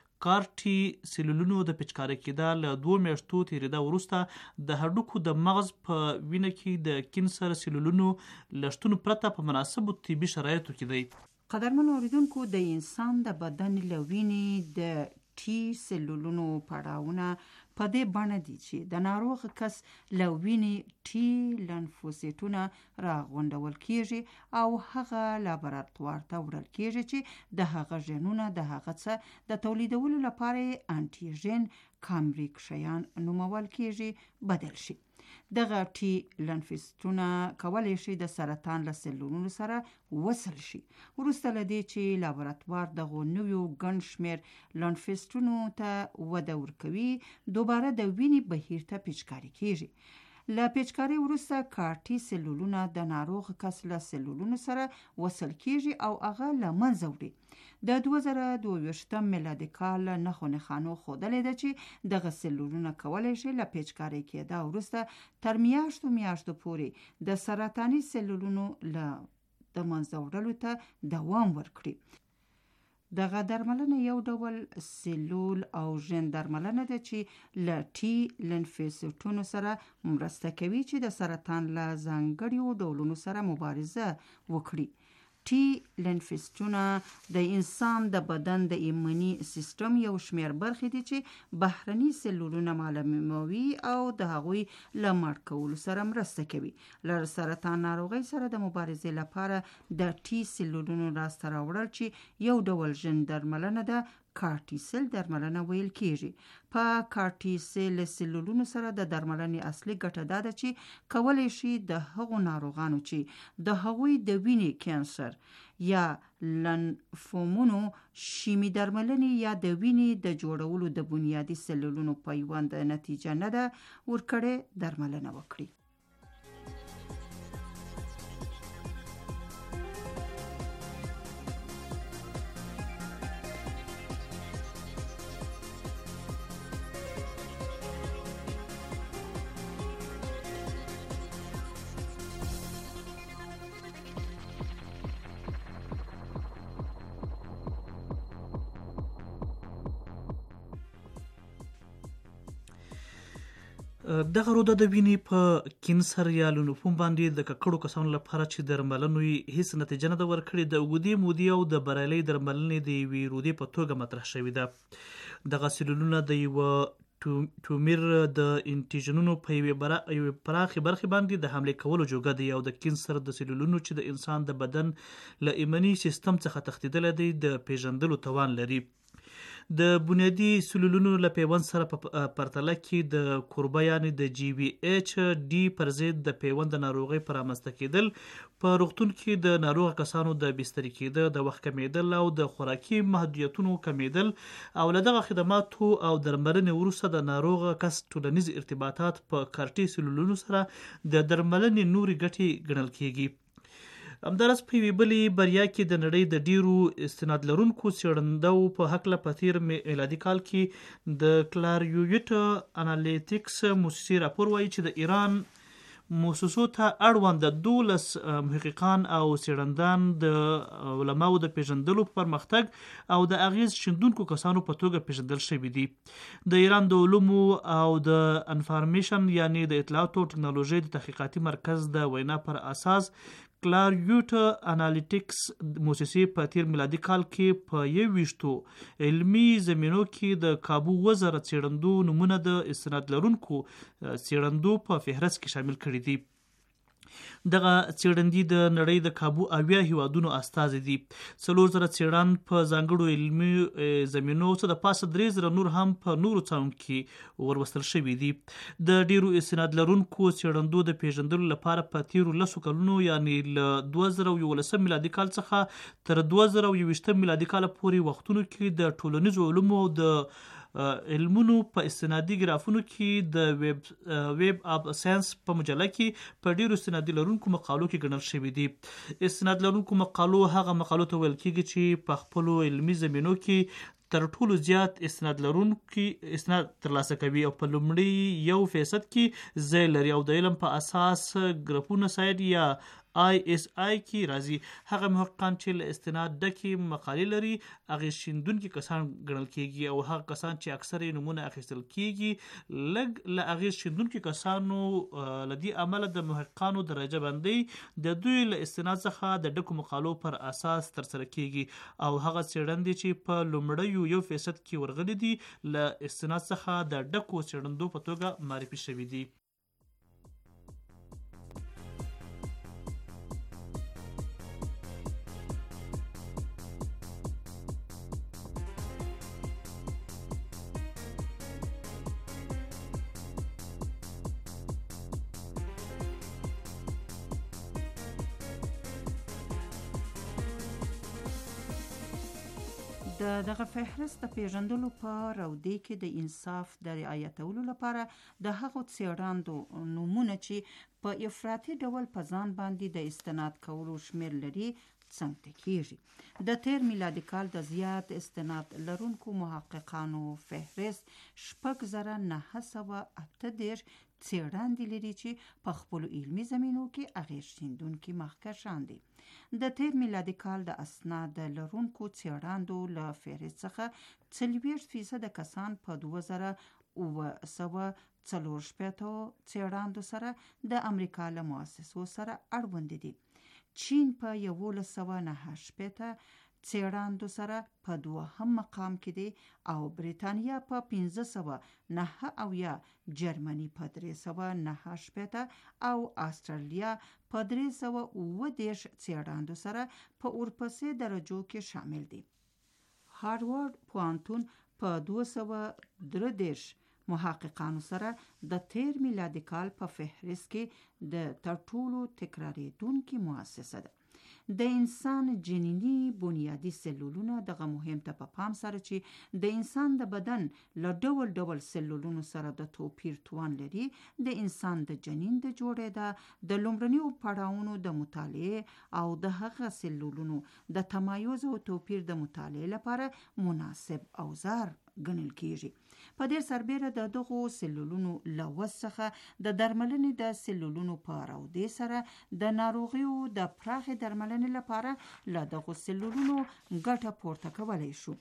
کارټي سیلولونو د پچکاري کېدا له دوه میاشتو تیریدا وروسته د هډوکو د مغز په وینه کې د کینسر سیلولونو له شتون پرته په مناسبو طبي شرایطو کې دی. قدرمن اوریدونکو، د انسان د بدن له وینې د ټي سیلولونو پړاوونه په دې بڼه دي چې د ناروغ کس له وینې ټي لنفوسیټونه راغونډول کیږي او هغه لابراتوار ته وړل کیږي چې د هغه ژنونه د هغه څه د تولیدولو لپاره انټیجن کامریک شیان نومول کیږي بدل شي. دغه ټي لنفوسیټونه کولی شي د سرطان له سیلونو سره وصل شي. وروسته له دې چې لابراتوار دغه نویو ګڼ شمېر لنفوسیټونو ته وده ورکوي، دوباره د وینې بهیر ته پیچکاري کیږي. له پیچکاري وروسته کارټي سیلولونه د ناروغ کس له سیلولونو سره وصل کیږي او هغه له منځه وړي. د دوه زره دوه ویشتم میلادي کال نښو نښانو ښودلې ده چې دغه سیلولونه کولی شي له پیچکاري کېدا وروسته تر میاشتو میاشتو پورې د سرطاني سیلولونو له د منځه وړلو ته دوام ورکړي. دغه درملنه یو ډول سیلول او ژن درملنه ده چې له ټي لنفوسیټونو سره مرسته کوي چې د سرطان له ځانګړیو ډولونو سره مبارزه وکړي. ټي لنفوسیټونه د انسان د بدن د ایمني سیستم یو شمېر برخې دي چې بهرني سیلولونه معلوموي او د هغوی له مړ کولو سره مرسته کوي. له سرطان ناروغۍ سره د مبارزې لپاره د ټي سیلولونو لاسته راوړل چې یو ډول ژن درملنه ده، کارټیسل درملنه ویل کیږي. په کارټیسل سیلولونو سره د درملنې اصلي ګټه دا ده چې کولی شي د هغو ناروغانو چې د هغوی د وینې کینسر یا لنفومونو شیمی درملنې یا د وینې د جوړولو د بنیادي سیلولونو پیوند نتیجه نه ده ورکړې درملنه وکړي. دغه روده د وینې په کینسر یا لنفوم باندې د ککړو کسانو لپاره چې درملنو یې هیڅ نتیجه نه ده ورکړې، د اوږدې مودې او د بریالۍ درملنې د یوې رودې په توګه مطرح شوې ده. دغه سیلولونه د یوه ټومیر د انټیجنونو په یوې پراخې برخې باندې د حملې کولو جوګه دی او د کینسر د سیلولونو چې د انسان د بدن له ایمني سیستم څخه تښتېدلی دی د پیژندلو توان لري. د بنیادي سیلولونو له پیوند سره په پرتله کې د کوربه یعنې د جی وی ایچ ډي پر ضد د پیوند د ناروغۍ په رامنځته کېدل، په روغتون کې د ناروغ کسانو د بستري کېده، د وخت کمیدل او د خوراکي محدودیتونو کمیدل او له دغه خدماتو او درملنې وروسته د ناروغ کس ټولنیز ارتباطات په کارټي سیلولونو سره د درملنې نورې ګټې ګڼل کېږي. همداراز په یوې بلې بریا کې د نړۍ د ډیرو استناد لرونکو څېړندو په هکله په تیر میلادي کال کې د کلاریویټ انالیتیکس موسسې راپور وایي چې د ایران موسسو ته اړوند د دولس محققان او څېړندان د علماو د پیژندلو په پرمختګ او د اغیز شیندونکو کسانو په توګه پیژندل شوي دي. د ایران د علومو او د انفارمیشن یعنی د اطلاعاتو او ټکنالوژۍ د تحقیقاتي مرکز د وینا پر اساس کلاریوټ انالیتیکس موسسې په تیر میلادي کال کې په یوویشتو علمي زمینو کې د کابو وزره څېړندو نومونه د استناد لرونکو څېړندو په فهرست کې شامل کړي دي. دغه څېړندي د نړۍ د کابو اویا هیوادونو استازي دي. څلور زره څېړان په ځانګړو علمي زمینو څه د پاسه درې زره نور هم په نورو څانګو کې وروستل شوي دي. د ډیرو استناد لرونکو څېړندو د پیژندلو لپاره په تیرو لسو کلونو یعنې له دوه زره یولسم میلادي کال څخه تر دوه زره یوویشتم میلادي کال پورې وختونو کې د ټولنیزو علومو د علمونو په استنادي ګرافونو کې د ویب ویب اپ ساينس په مجله کې په ډیرو استنادي لرونکو مقالو کې ګڼل شوي دي. استناد لرونکو مقالو هغه مقالو ته ویل کېږي چې په خپلو علمي زمینو کې تر ټولو زیات استناد لرونکي استناد ترلاسه کوي او په لومړي یو فیصد کې ځای لري او د علم په اساس ګرافونه سايد یا آی اس آی کې راځي. هغه محققان چې له استناد ډکې مقالې لري اغېز شیندونکي کسان ګڼل کېږي او هغه کسان چې اکثر یې نومونه اخیستل کېږي لږ له اغېز شیندونکي کسانو له دې امله د محققانو درجه بندي د دوی له استناد څخه د ډکو مقالو پر اساس ترسره کېږي او هغه څېړندې چې په لومړیو یو فیصد کې ورغلي دي له استناد څخه د ډکو څېړندو په توګه معرفي شوي دي. د دغه فهرست د پیژندلو په راودې کې د انصاف د رعایتولو لپاره د هغو څېړندو نومونه چې په افراطي ډول په ځان باندې د استناد کولو شمیر لري څنګه کېږي. د تیر میلادي کال د زیات استناد لرونکو محققانو فهرست شپږ زره نهه سوه اته دېرش څېړندې لري چې په خپلو علمي زمینو کې اغېز شیندونکي مخکښان دي. د تیر میلادي کال د اسناد لرونکو څېړندو له فهرست څخه څلوېښت فیصده کسان په دوه زره اوه سوه څلور شپېته څېړندو سره د امریکا له مؤسسو سره اړوند دي. چین په یولس سوه نهه شپېته څېړندو سره په دوهم مقام کې دی او بریتانیا په پنځه سوه نهه اویا، جرمني په درې سوه نهه شپېته او استرالیا په درې سوه اووه دېرش څېړندو سره په ورپسې درجو کې شامل دي. هاروارد پوهنتون په دوه سوه درې دېرش محققانو سره د تیر میلادي کال په فهرست کې د تر ټولو تکراریدونکي مؤسسه ده. د انسان جنیني بنیادی سلولونه دغه مهم ته په پام سره چې د انسان د بدن له ډول ډول سلولونو سره د توپیر توان لري، د انسان د جنین د جوړېدا د لومړنیو پړاوونو د مطالعې او د هغه سلولونو د تمایز او توپیر د مطالعې لپاره مناسب اوزار ګڼل کېږي. په دې سربیره د دغو سلولونو له وس څخه د درملنې د سلولونو په راودې سره د ناروغیو د پراخې درملنې لپاره له دغو سلولونو ګټه پورته کولی شو.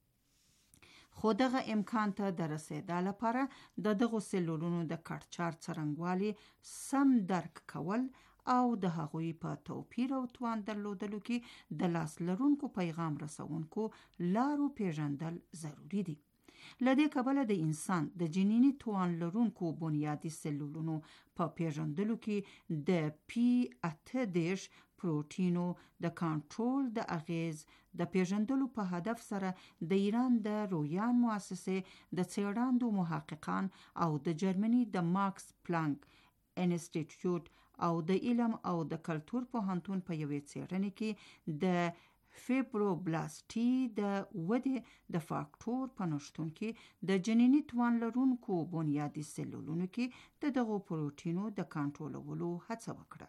خو دغه امکان ته د رسېدا لپاره د دغو سلولونو د کړچار څرنګوالي سم درک کول او د هغوی په توپیر او توان درلودلو کې د لاس لرونکو پیغام رسونکو لارو پیژندل ضروری دي. لدې کبله د انسان د جنیني توان لرونکو بنیادی سلولونو په پیژندلو کې د پی اته دېرش پروټینو د کنټرول د اغیز د پیژندلو په هدف سره د ایران د رویان مؤسسې د څېړندو محققان او د جرمني د ماکس پلانک انسټیټیوټ او د علم او د کلتور پوهنتون په یوې څېړنې کې د فیبروبلاسټي د ودې د فاکټور په نشتون کې د جنیني توان لرونکو بنیادي سلولونو کې د دغو پروټینو د کنټرولولو هڅه وکړه.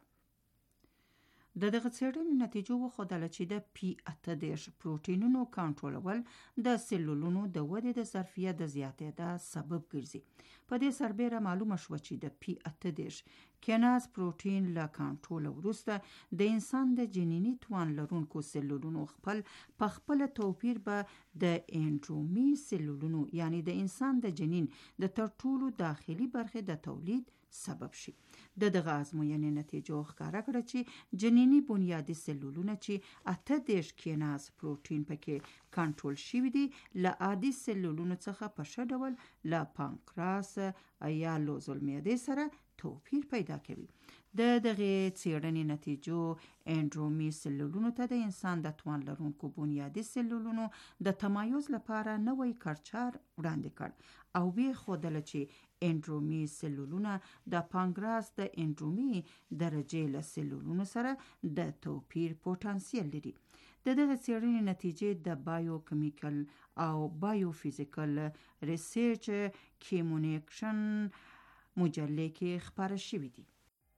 د دغه څېړنې نتیجو وښودله چې د پی اته دېرش پروټینونو کنټرولول د سلولونو د ودې د ظرفیت د زیاتېدا سبب ګرځي. په دې سربیره معلومه شوه چې د پی اته دېرش کیناز پروټین له کنټرول وروسته د انسان د جنیني توان لرونکو سلولونو خپل په خپل توپیر به د انډرومي سلولونو یعنی د انسان د جنین د تر ټولو داخلي برخې د تولید سبب شي. د دغه ازموینې نتیجو ښکاره کړه چې جنیني بنیادي سلولونه چې اته دېرش کیناز پروټین پکې کنټرول شوي دي له عادي سلولونو څخه په ښه ډول له پانکراس یا لوزالمعدې سره توپیر پیدا کوي. د دغه څېړنې نتیجو اندرومي سلولونو ته د انسان د توان لرونکو بنیادي سلولونو د تمایز لپاره نوی کړچار وړاندې کړ او وی ښودله چې اندرومي سلولونه د پانکراس د اندرومي درجې له سلولونو سره د توپیر پوتنسیل لري. د دغه څېړنې نتیجې د بایوکیمیکل او بایوفیزیکل ریسرچ کیمونیکشن مجلې کې خپاره شوې دي.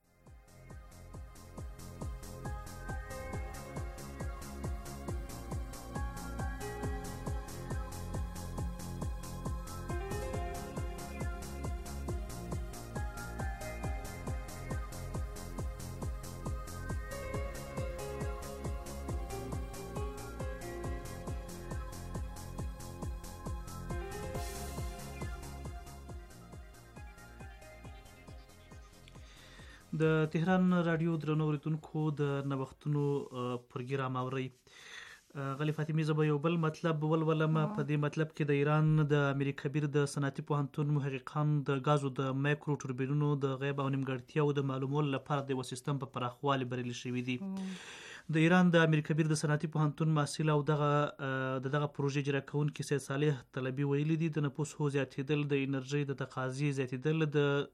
د تهران رادیو درنو اوریدونکو د نوښتونو پروګرام اورئ. غلی فاطمه زه به یو بل مطلب ولولم. په دې مطلب کې د ایران د امیر کبیر د صنعتي پوهنتون محققان د غازو د مایکرو توربینونو د غیب او نیمګړتیاو د معلومولو لپاره د یو سیستم په پراخوالي بریالي شوي دي. د ایران د امیر کبیر د صنعتي پوهنتون محصل او دغه د دغه پروژې اجرا کوونکي سید صالح طلبي ویلي دي د نفوسو زیاتېدل، د انرژي د تقاضې زیاتېدل،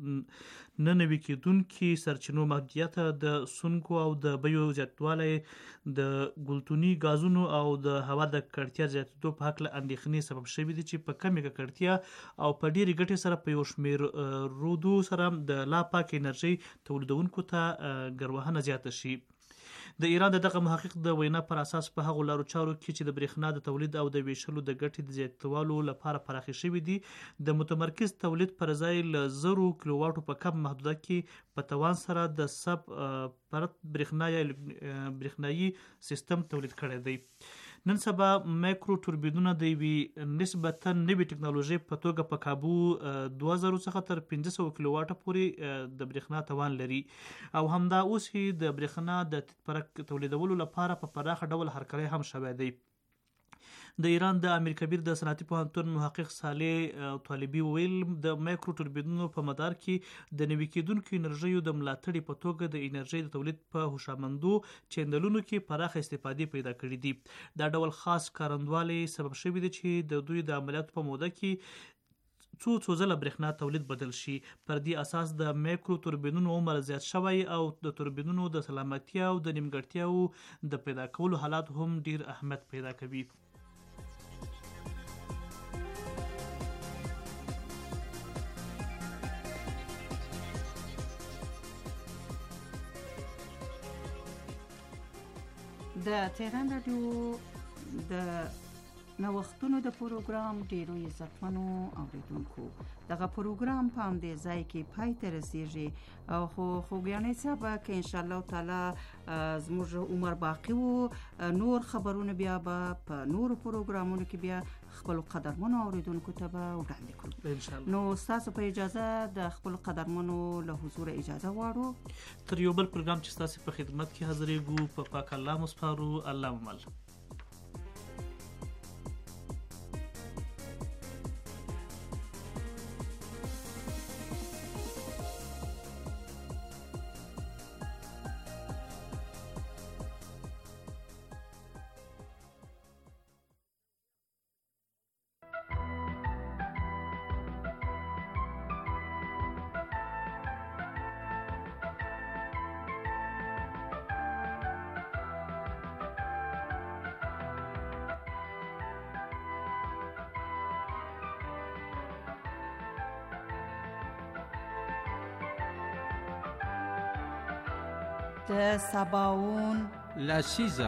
د نه نوي کېدونکي سرچینو محدودیت، د سونګو او د بیو زیاتوالی، د ګلتوني غازونو او د هوا د ککړتیا زیاتېدو په هکله اندېښنې سبب شوي دي چې په کمې ککړتیا او په ډېرې ګټې سره په یو شمېر رودو سره د لا پاک انرژي تولیدونکو ته ګروهنه زیاته شي. د ایران د دغه محقق د وینا پر اساس په هغو لارو چارو کې چې د برېښنا د تولید او د ویشلو د ګټې د زیاتوالو لپاره پراخې شوي دي، د متمرکز تولید پر ځای له زرو کیلو واټو په کم محدوده کې په توان سره د سب پرت برېښنایي سیستم تولید کړی دی. نن سبا مایکرو توربینونه د یوې نسبتا نوې ټکنالوژۍ په توګه په کابو دوه زره څخه تر پنځه سوه کیلو واټه پورې د برېښنا توان لري او همدا اوس یې د برېښنا د تتپرک تولیدولو لپاره په پراخه ډول هرکلی هم شوی دی. د ایران د امیر کبیر د صنعتي پوهنتون محقق صالح طالبي ویل د مایکرو توربینونو په مدار کې د نوي کېدونکو انرژیو د ملاتړي په توګه د انرژۍ د تولید په هوښمندو چینلونو کې پراخه استفادې پیدا کړي دي. دا ډول خاص کارندوالي سبب شوی دی چې د دوی د عملیاتو په موده کې څو څو ځله برېښنا تولید بدل شي. پر دې اساس د مایکرو توربینونو عمر زیات شوی او د توربینونو د سلامتیا او د نیمګړتیاو د پیدا کولو حالات هم ډیر اهمیت پیدا کوي. د تهران رادیو د نوښتونو د پروګرام ډیرو عزتمنو اوریدونکو، دغه پروګرام په همدې ځای کې پای ته رسیږي او خو خوږیانۍ صاحب که انشاءالله تعالی زموږ عمر باقي وو نور خبرونه بیا به په نورو پروګرامونو کې بیا خپلو قدرمنو اوریدونکو ته به وړاندې کړو. نو ستاسو په اجازه د خپلو قدرمنو له حضور اجازه غواړو. تر یو بل پروګرام چې ستاسو په خدمت کې حاضرېږو په پاک الله مو سپارو. الله مو مل. د سباوون لسیزه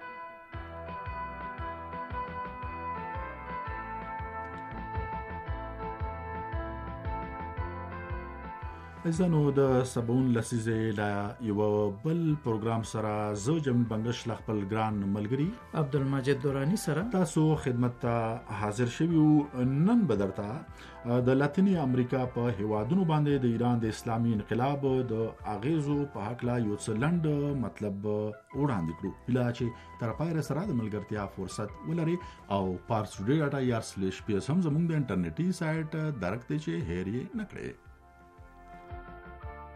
زنو د سباوون لسیزه لا یو بل پروګرام سره زو جمی بنگش خپل ګران ملګری عبدالمجید دورانی سره تاسو خدمت ته حاضر شویو. نن بدرته د لاتینی امریکا په هیوادونو باندې د ایران د اسلامي انقلاب د اغیزو په حق لا یو څلند مطلب وړاندې کړو. بلا چې تر پایره سره د ملګرتیا فرصت ولري او پارس ډیټا یا سلیش پی اس هم زموږ د انټرنیټي سایت درکته چې هېری نکړي.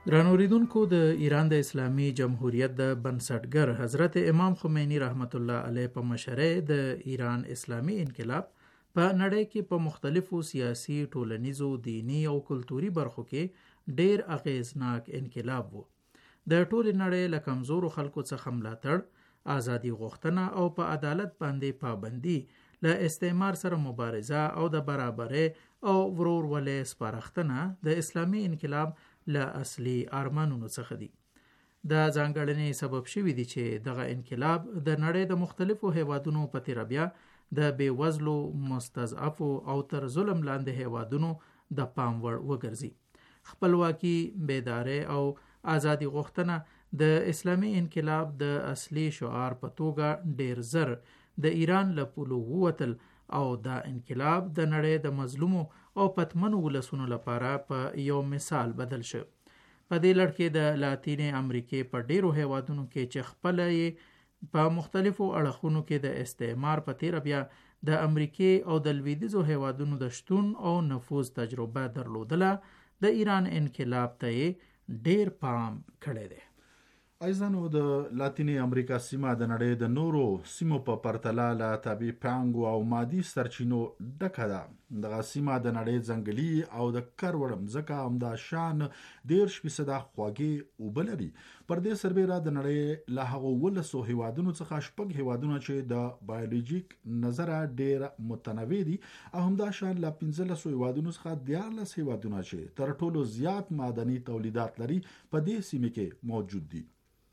ګران اوریدونکو، د ایران د اسلامي جمهوریت د بنسټګر حضرت امام خمینی رحمت الله علیه په مشرۍ د ایران اسلامي انقلاب په نړۍ کې په مختلفو سیاسي، ټولنیزو، دینی او کلتوري برخو کې ډیر اغیزناک انقلاب وو. د ټولې نړۍ له کمزورو خلکو څخه ملاتړ، ازادي غوښتنه او په عدالت باندې پابندي، له استعمار سره مبارزه او د برابرۍ او ورورولۍ سپارښتنه د اسلامي انقلاب له اصلي ارمانونو څخه دي. د ځانګړنې سبب شوی دی چې دغه انقلاب د نړۍ د مختلفو هیوادونو په تیر بیا د بیوزلو، مستضعفو او تر ظلم لاندې هیوادونو د پام وړ وګرځي. خپلواکي، بیداري او ازادي غوښتنه د اسلامي انقلاب د اصلي شعار په توګه ډیر زر د ایران له پولو ووتل او دا انقلاب د نړۍ د مظلومو او پتمنو ولسونو لپاره په یو مثال بدل شو. په دې لړ کې د لاتینې امریکې په ډیرو هیوادونو کې چې خپل یې په مختلفو اړخونو کې د استعمار په تیر بیا د امریکې او د لویدیځو هیوادونو د شتون او نفوذ تجربه درلودله، د ایران انقلاب ته ډیر پام کړی دی. ایزانو د لاتینی امریکا سیمه د نړۍ د نورو سیمو په پرتله له طبیعي پانګو او مادي سرچینو ډکه ده. دغه سیمه د نړۍ ځنګلي او د کروړ مځکه همدا شان دیرش فیصده خوږې اوبه لري. پر دې سربیره د نړۍ له هغو ولسو هیوادونو څخه شپږ هیوادونه چې د بایولوژیک نظره ډیر متنوع دي او همدا شان له پنځلسو هیوادونو څخه دیارلس هیوادونه چې تر ټولو زیات معدني تولیدات لري په دې سیمه کې موجود دي.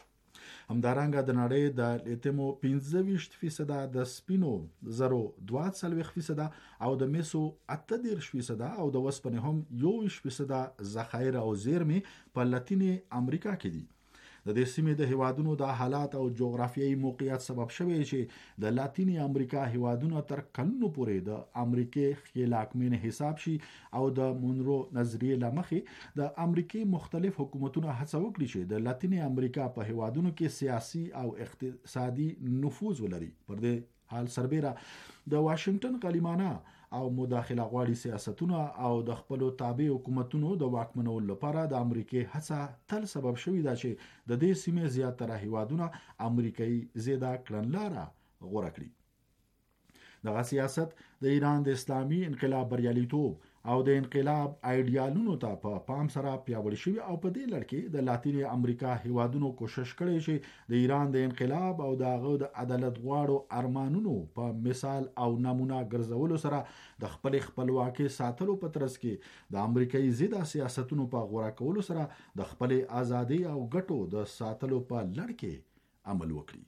همدارنګه د نړۍ د لیتیمو پنځه ویشت فیصده، د سپینو زرو دوه څلوېښت فیصده او د مسو اته دېرش فیصده او د وسپنې هم یو ویشت فیصده ذخایر او زیرمې په لاتینې امریکا کې دي. د دې سیمې د هیوادونو د حالات او جغرافیایي موقعیت سبب شوی چې د لاتینې امریکا هیوادونو تر کلونو پورې د امریکې ښکېلاکمن حساب شي او د مونرو نظریې له مخې د امریکې مختلف حکومتونو هڅه وکړي چې د لاتینې امریکا په هیوادونو کې سیاسي او اقتصادي نفوذ ولري. پر دې حال سربیره د واشنگټن غلیمانه او مداخله غواړي سیاستونه او د خپل تابع حکومتونو د واکمنولو لپاره د امریکای هڅه تل سبب شوی دا چې د دې سیمې زیاتره هیوادونه امریکایي زیاده کړنلاره غوړه کړي. دغه سیاست د ایران د اسلامي انقلاب بریالیتوب او د انقلاب ایډیالونو ته په پام سره پیاوړی شوی او په دې لړ کې د لاتینې امریکا هیوادونو کوشش کړی چې د ایران د انقلاب او د هغه د عدالت غواړو ارمانونو په مثال او نمونه ګرځولو سره د خپل خپلواکي ساتلو په ترڅ کې د امریکایي ضد سیاستونو په غوړه کولو سره د خپل ازادي او ګټو د ساتلو په لړ کې عمل وکړي.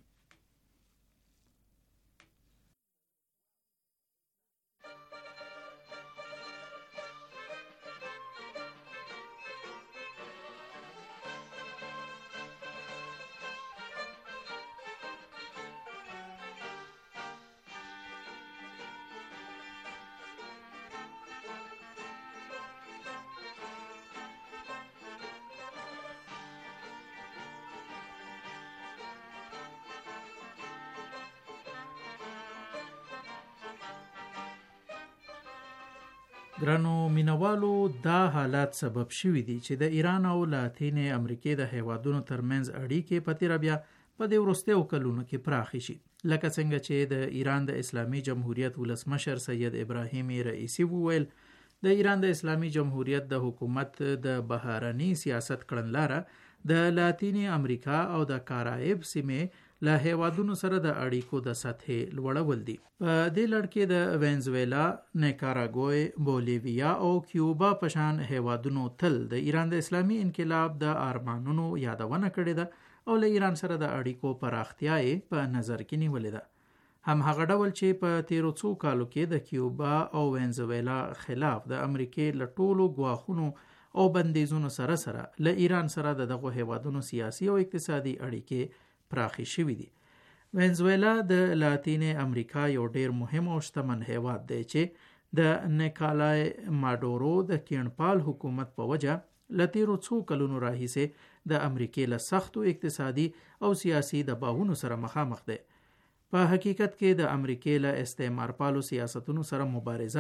ګرانو مینوالو، دا حالات سبب شوي دي چې د ایران او لاتینې امریکې د هیوادونو ترمنځ اړیکې په تیر بیا په دې وروستیو کلونو کې پراخې شي. لکه څنګه چې د ایران د اسلامي جمهوریت ولسمشر سید ابراهیم رئیسی وویل، د ایران د اسلامي جمهوریت د حکومت د بهرني سیاست کړنلاره د لاتینې امریکا او د کارائب سیمې له هیوادونو سره د اړیکو د سطحې لوړول دي. په دې لړ کې د وینزویلا، نیکاراګوی، بولیویا او کیوبا په شان هیوادونو تل د ایران د اسلامي انقلاب د ارمانونو یادونه کړې ده او له ایران سره د اړیکو پراختیا یې په نظر کې نیولې ده. هم هغه ډول چې په تیرو څو کالو کې د کیوبا او وینزویلا خلاف د امریکې له ټولو ګواښونو او بندیزونو سره سره له ایران سره د دغه هیوادونو سیاسي او اقتصادي اړیکې پراخې شوي دي. وینزویلا د لاتینې امریکا یو ډیر مهم او شتمن هیواد دی چې د نیکالای ماډورو د کینپال حکومت په وجه له تیرو څو کلونو راهیسې د امریکې له سختو اقتصادي او سیاسي دباوونو سره مخامخ دی. په حقیقت کې د امریکې له استعمار پالو سیاستونو سره مبارزه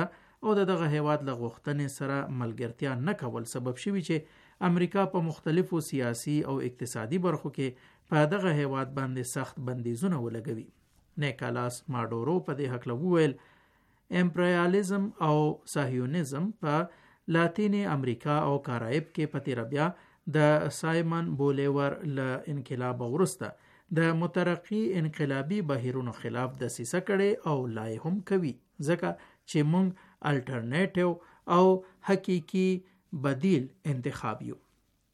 او دغه هیواد له غوښتنې سره ملګرتیا نه کول سبب شوي چې امریکا په مختلفو سیاسي او اقتصادي برخو کې په دغه هیواد باندې سخت بندیزونه ولګوي. نیکالاس ماډورو په دې هکله وویل امپریالیزم او صهیونیزم په لاتینی امریکا او کارایب کې په تیر بیا د سایمن بولیور له انقلاب وروسته د مترقی انقلابی بهیرونو خلاف دسیسه کړي او لای هم کوي، ځکه چې موږ الټرنیټیو او حقیقي بدیل انتخاب یو.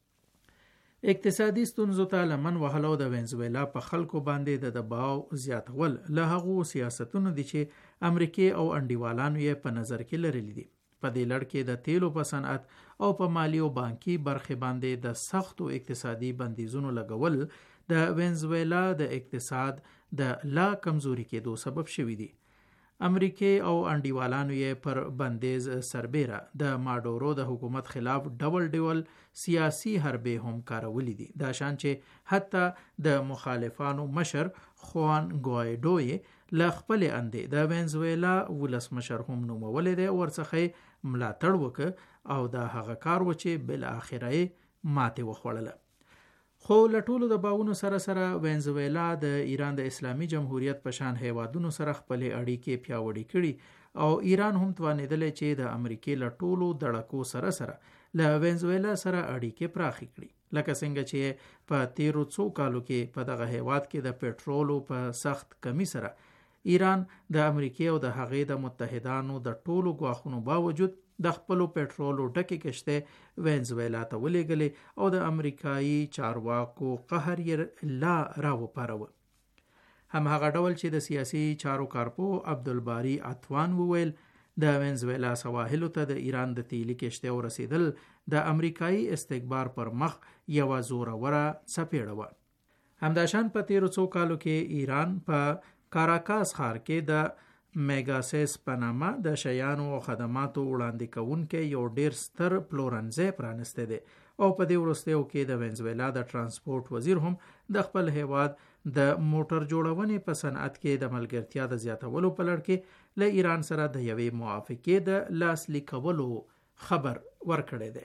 اقتصادي ستونزو ته لمن وهلو د وینزویلا په خلکو باندې د دباو زیاتول له هغو سیاستونو دي چې امریکای او انډیوالانو یې په نظر کې لرلي دي. په دې لړ کې د تیلو په صنعت او په مالی او بانکي برخې باندې د سختو اقتصادي بندیزونو لګول د وینزویلا د اقتصاد د لا کمزوري کېدو سبب شوي دي. امریکای او انډیوالانو یې پر بندیز سربیره د ماډورو د حکومت خلاف ډول ډول سیاسي حربې هم کارولې دي، دا شان چې حتی د مخالفانو مشر خوان ګوایډو یې له خپلې اندې د وینزویلا ولسمشر هم نومولی دی، ورڅخه ملاتړ وکړ او دا هغه کار و چې بالاخره یې ماتې وخوړله. خو له ټولو د باونو سره سره وینزویلا د ایران د اسلامي جمهوریت په شان هیوادونو سره خپلې اړیکې پیاوړې کړي او ایران هم توانېدلی چې د امریکای له ټولو دړکو سره سره له وینزویلا سره اړیکې پراخې کړي، لکه څنګه چې په تیرو څو کالو کې په دغه هیواد کې د پټرولو په سخت کمی سره ایران د امریکای او د هغې د متحدانو د ټولو ګواښونو باوجود د خپلو پټرولو ډکې کشتۍ وینزویلا ته ولېږلې او د امریکایي چارواکو قهر یې لا راوپاروه. همهغه ډول چې د سیاسي چارو کارپو عبدالباری عطوان وویل د وینزویلا سواحلو ته د ایران د تیلي کشتۍ ورسېدل د امریکایي استکبار پر مخ یوه زوروره څپېړه وه. همداشان په تیرو څو کالو کې ایران په کاراکاس ښار کې د میگاسیس په نامه د شیانو او خدماتو وړاندې کوونکی یو ډیر ستر پلورنځی پرانستی دی او په دې وروستیو کې د وینزویلا د ترانسپورت وزیر هم د خپل هیواد د موټر جوړونې په صنعت کې د ملګرتیا د زیاتولو په لړ کې له ایران سره د یوې موافقې د لاسلیک کولو خبر ورکړی دی.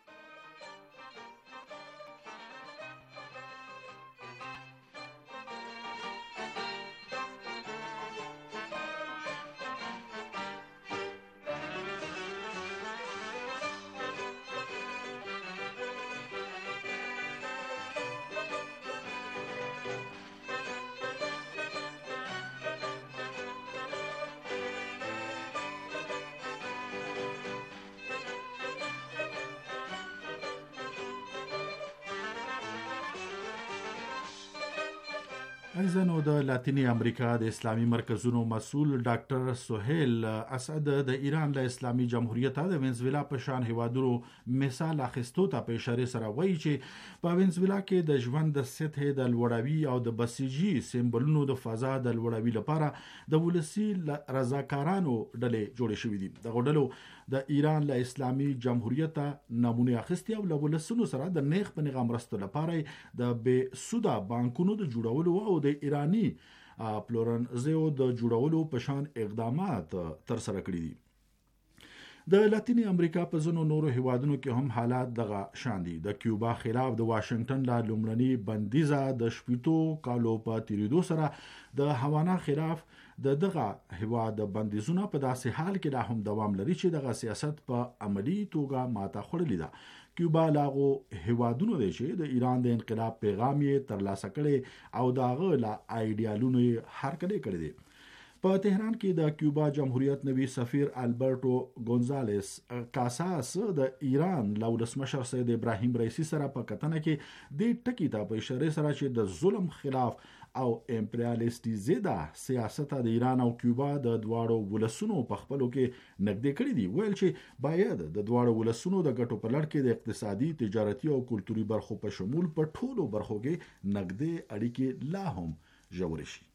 ایزنو د لاتینی امریکا د اسلامي مرکزونو مسؤل ډاکټر سهیل اسد د ایران له اسلامي جمهوریت د وینزویلا په شان هیوادونو مثال اخیستو ته په اشاره سره وایي چې په وینزویلا کې د ژوند د سطح د لوړوي او د بسیجي سمبولونو د فضا د لوړوي لپاره د ولسی رضاکارانو ډلې جوړې شوې دي. د غوډلو د ایران له اسلامي جمهوریت نمونه اخیستي او له ولسونو سره د نیغ په نیغه مرستو لپاره د بې سودا بانکونو د جوړولو او د ایرانی پلورنځیو د جوړولو په شان اقدامات تر سره کړي دي. د لاتینی امریکا په ځینو نورو هیوادونو کې هم حالات دغه شان دي. د کیوبا خلاف د واشنگټن لا لومړني بندیزه د شپږو کالو په تیریدو سره د هاوانا خلاف د دغه هیواد بندیزونه په داسې حال کې لا هم دوام لري چې دغه سیاست په عملی توګه ماته خوړلې ده. کیوبا لاغو هیوادونو دی چې د ایران د انقلاب پیغام یې ترلاسه کړي او داغه لا آیډیالونو یې هرکلی کړی دی. په تهران کې د کیوبا جمهوریت نوی سفیر البرټو ګونزالس کاساس د ایران له ولسمشر سید ابراهیم رئیسی سره په کتنه کې د ټکی ته په اشاره سره چې د ظلم خلاف او امپریالیستي زیاده سیاست د ایران او کیوبا د دواړو ولسونو په خپلو کې نږدې کړی دی. ویل چې باید د دواړو ولسونو د ګټو په لړ کې د اقتصادي، تجارتي او کلتوري برخو په شمول په ټولو برخو کې نږدې اړیکې لا هم ژورې شي.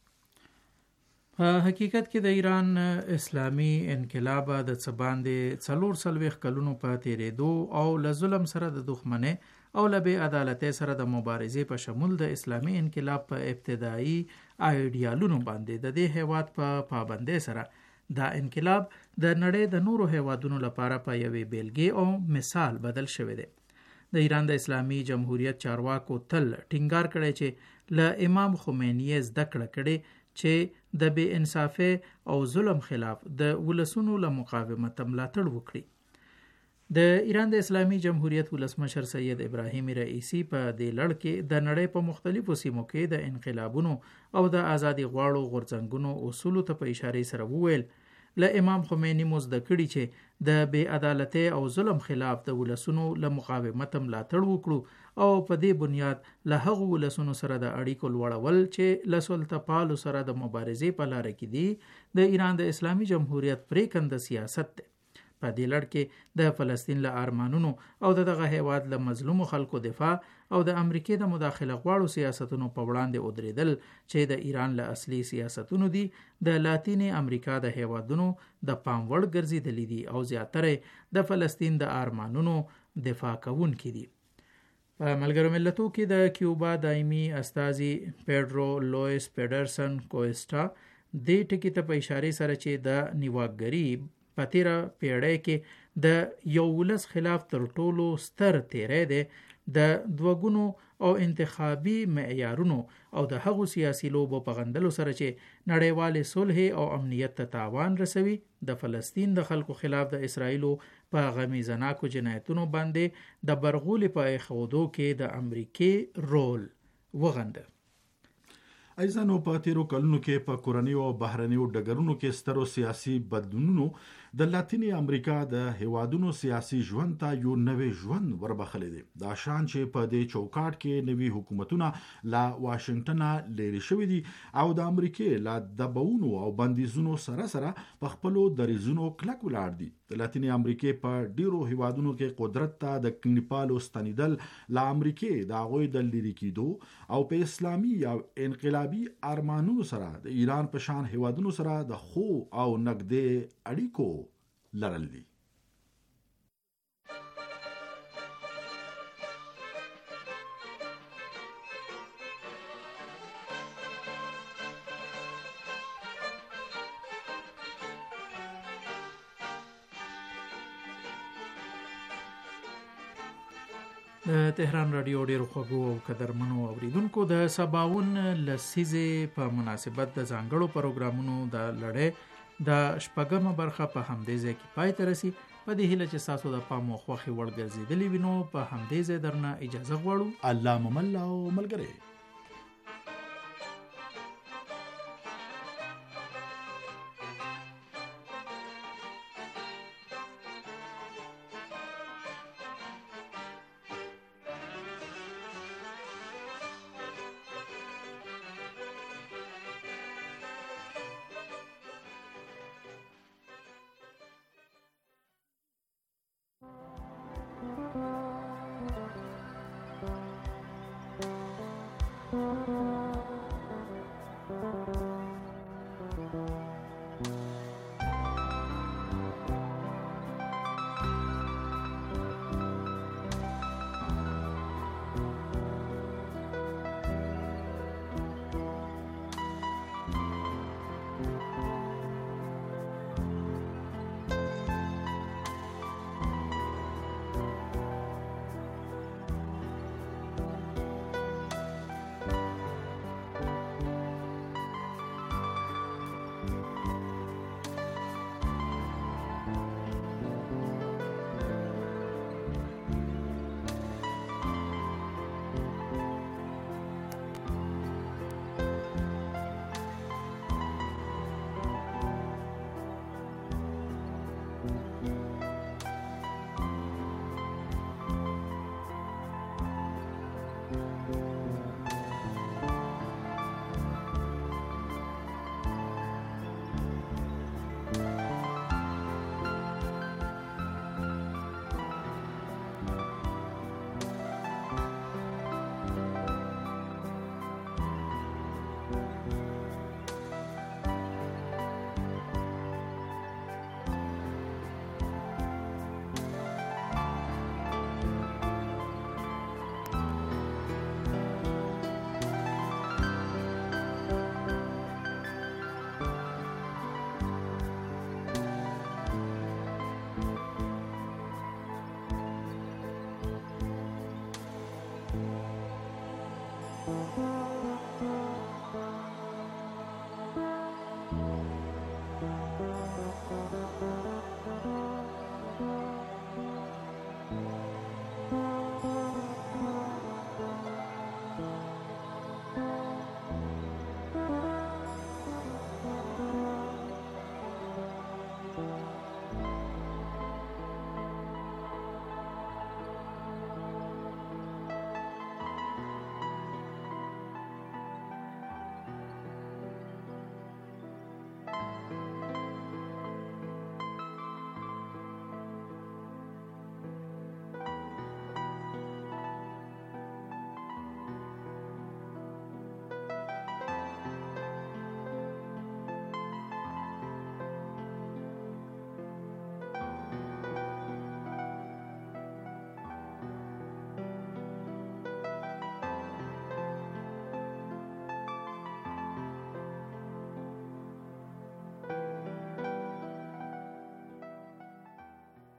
په حقیقت کې د ایران اسلامي انقلاب د څه باندې څلور څلوېښت کلونو په تیریدو او له ظلم سره د دښمنۍ او له بې عدالتۍ سره د مبارزې په شمول د اسلامي انقلاب په ابتدایي آیډیالونو باندې د دې هیواد په پابندۍ سره دا انقلاب د نړۍ د نورو هیوادونو لپاره په یوې بیلګې او مثال بدل شوی دی. د ایران د اسلامي جمهوریت چارواکو تل ټینګار کړی چې له امام خمیني زده کړه کړي چې د بې انصافي او ظلم خلاف د ولسونو له مقاومت ملاتړ وکړي. د ایران د اسلامي جمهوریت ولسمشر سید ابراهیم رئیسی په دې لړ کې د نړۍ په مختلفو سیمو کې د انقلابونو او د ازادي غواړو غورځنګونو اصولو ته په اشاره سره وویل له امام خمیني مو زده کړي چې د بې عدالتۍ او ظلم خلاف د ولسونو له مقاومت ملاتړ وکړو او په دې بنیاد له هغو ولسونو سره د اړیکو لوړول چې له سلطه‌پالو سره د مبارزې په لاره کې دي د ایران د اسلامي جمهوریت پریکنده سیاست دی. په دې لړ کې د فلسطین له ارمانونو او دغه هیواد له مظلومو خلکو دفاع او د امریکای د مداخله غواړو سیاستونو په وړاندې ودرېدل چې د ایران له اصلي سیاستونو دي د لاتینی امریکا د هیوادونو د پام وړ ګرځېدلې دي او زیاتره د فلسطین د ارمانونو دفاع کوونکي دي. په ملګرو ملتونو کې د کیوبا دایمي استازي پیډرو لوئس پیډرسن کوسټا دې ټکي ته په اشاره سره چې د نیواګری په تیره پیړۍ کې د یو ولس خلاف تر ټولو ستر تیری دی د دوګونو او انتخابي معیارونو او د هغو سیاسي لوبو په غندلو سره چې نړیوال صلح او امنیت ته تاوان رسوي د فلسطین د خلکو خلاف د اسرائیلو په غمیزناکو جنایتونو باندې د برغولې په ایښودو کې د امریکای رول وغنده. ایزانو په تیرو کلونو کې په کورنیو او بهرنیو ډګرونو کې سترو سیاسي بدلونونو د لاتینی امریکا د هیوادونو سیاسي ژوند ته یو نوې ژوند وربخلی دی. دا شان چې په دې چوکاټ کې نوي حکومتونه لا واشنگټن لري شوی دي او د امریکای لا دباونو او بندیزونو سره سره په خپلو دریزونو کلک ولاړ دي. د لاتینی امریکای په ډیرو هیوادونو کې قدرت ته د کڼپالو ستنیدل لا امریکای د هغوی د لری کېدو او په اسلامي او انقلابي ارمانونو سره د ایران په شان هیوادونو سره د خو او نږدې اړیکو لرل دي. د تهران رادیو ډیرو خوږو او قدرمنو اوریدونکو د سباون لسیزې په مناسبت د ځانګړو پروګرامونو د لړۍ د شپږمه برخه په همدې ځای کې پای ته رسي. په دې هیله چې تاسو د پام او خوښې وړ ګرځېدلي وي نو په همدې ځای درنه اجازه غواړو. الله ممل او ملګری. Thank you.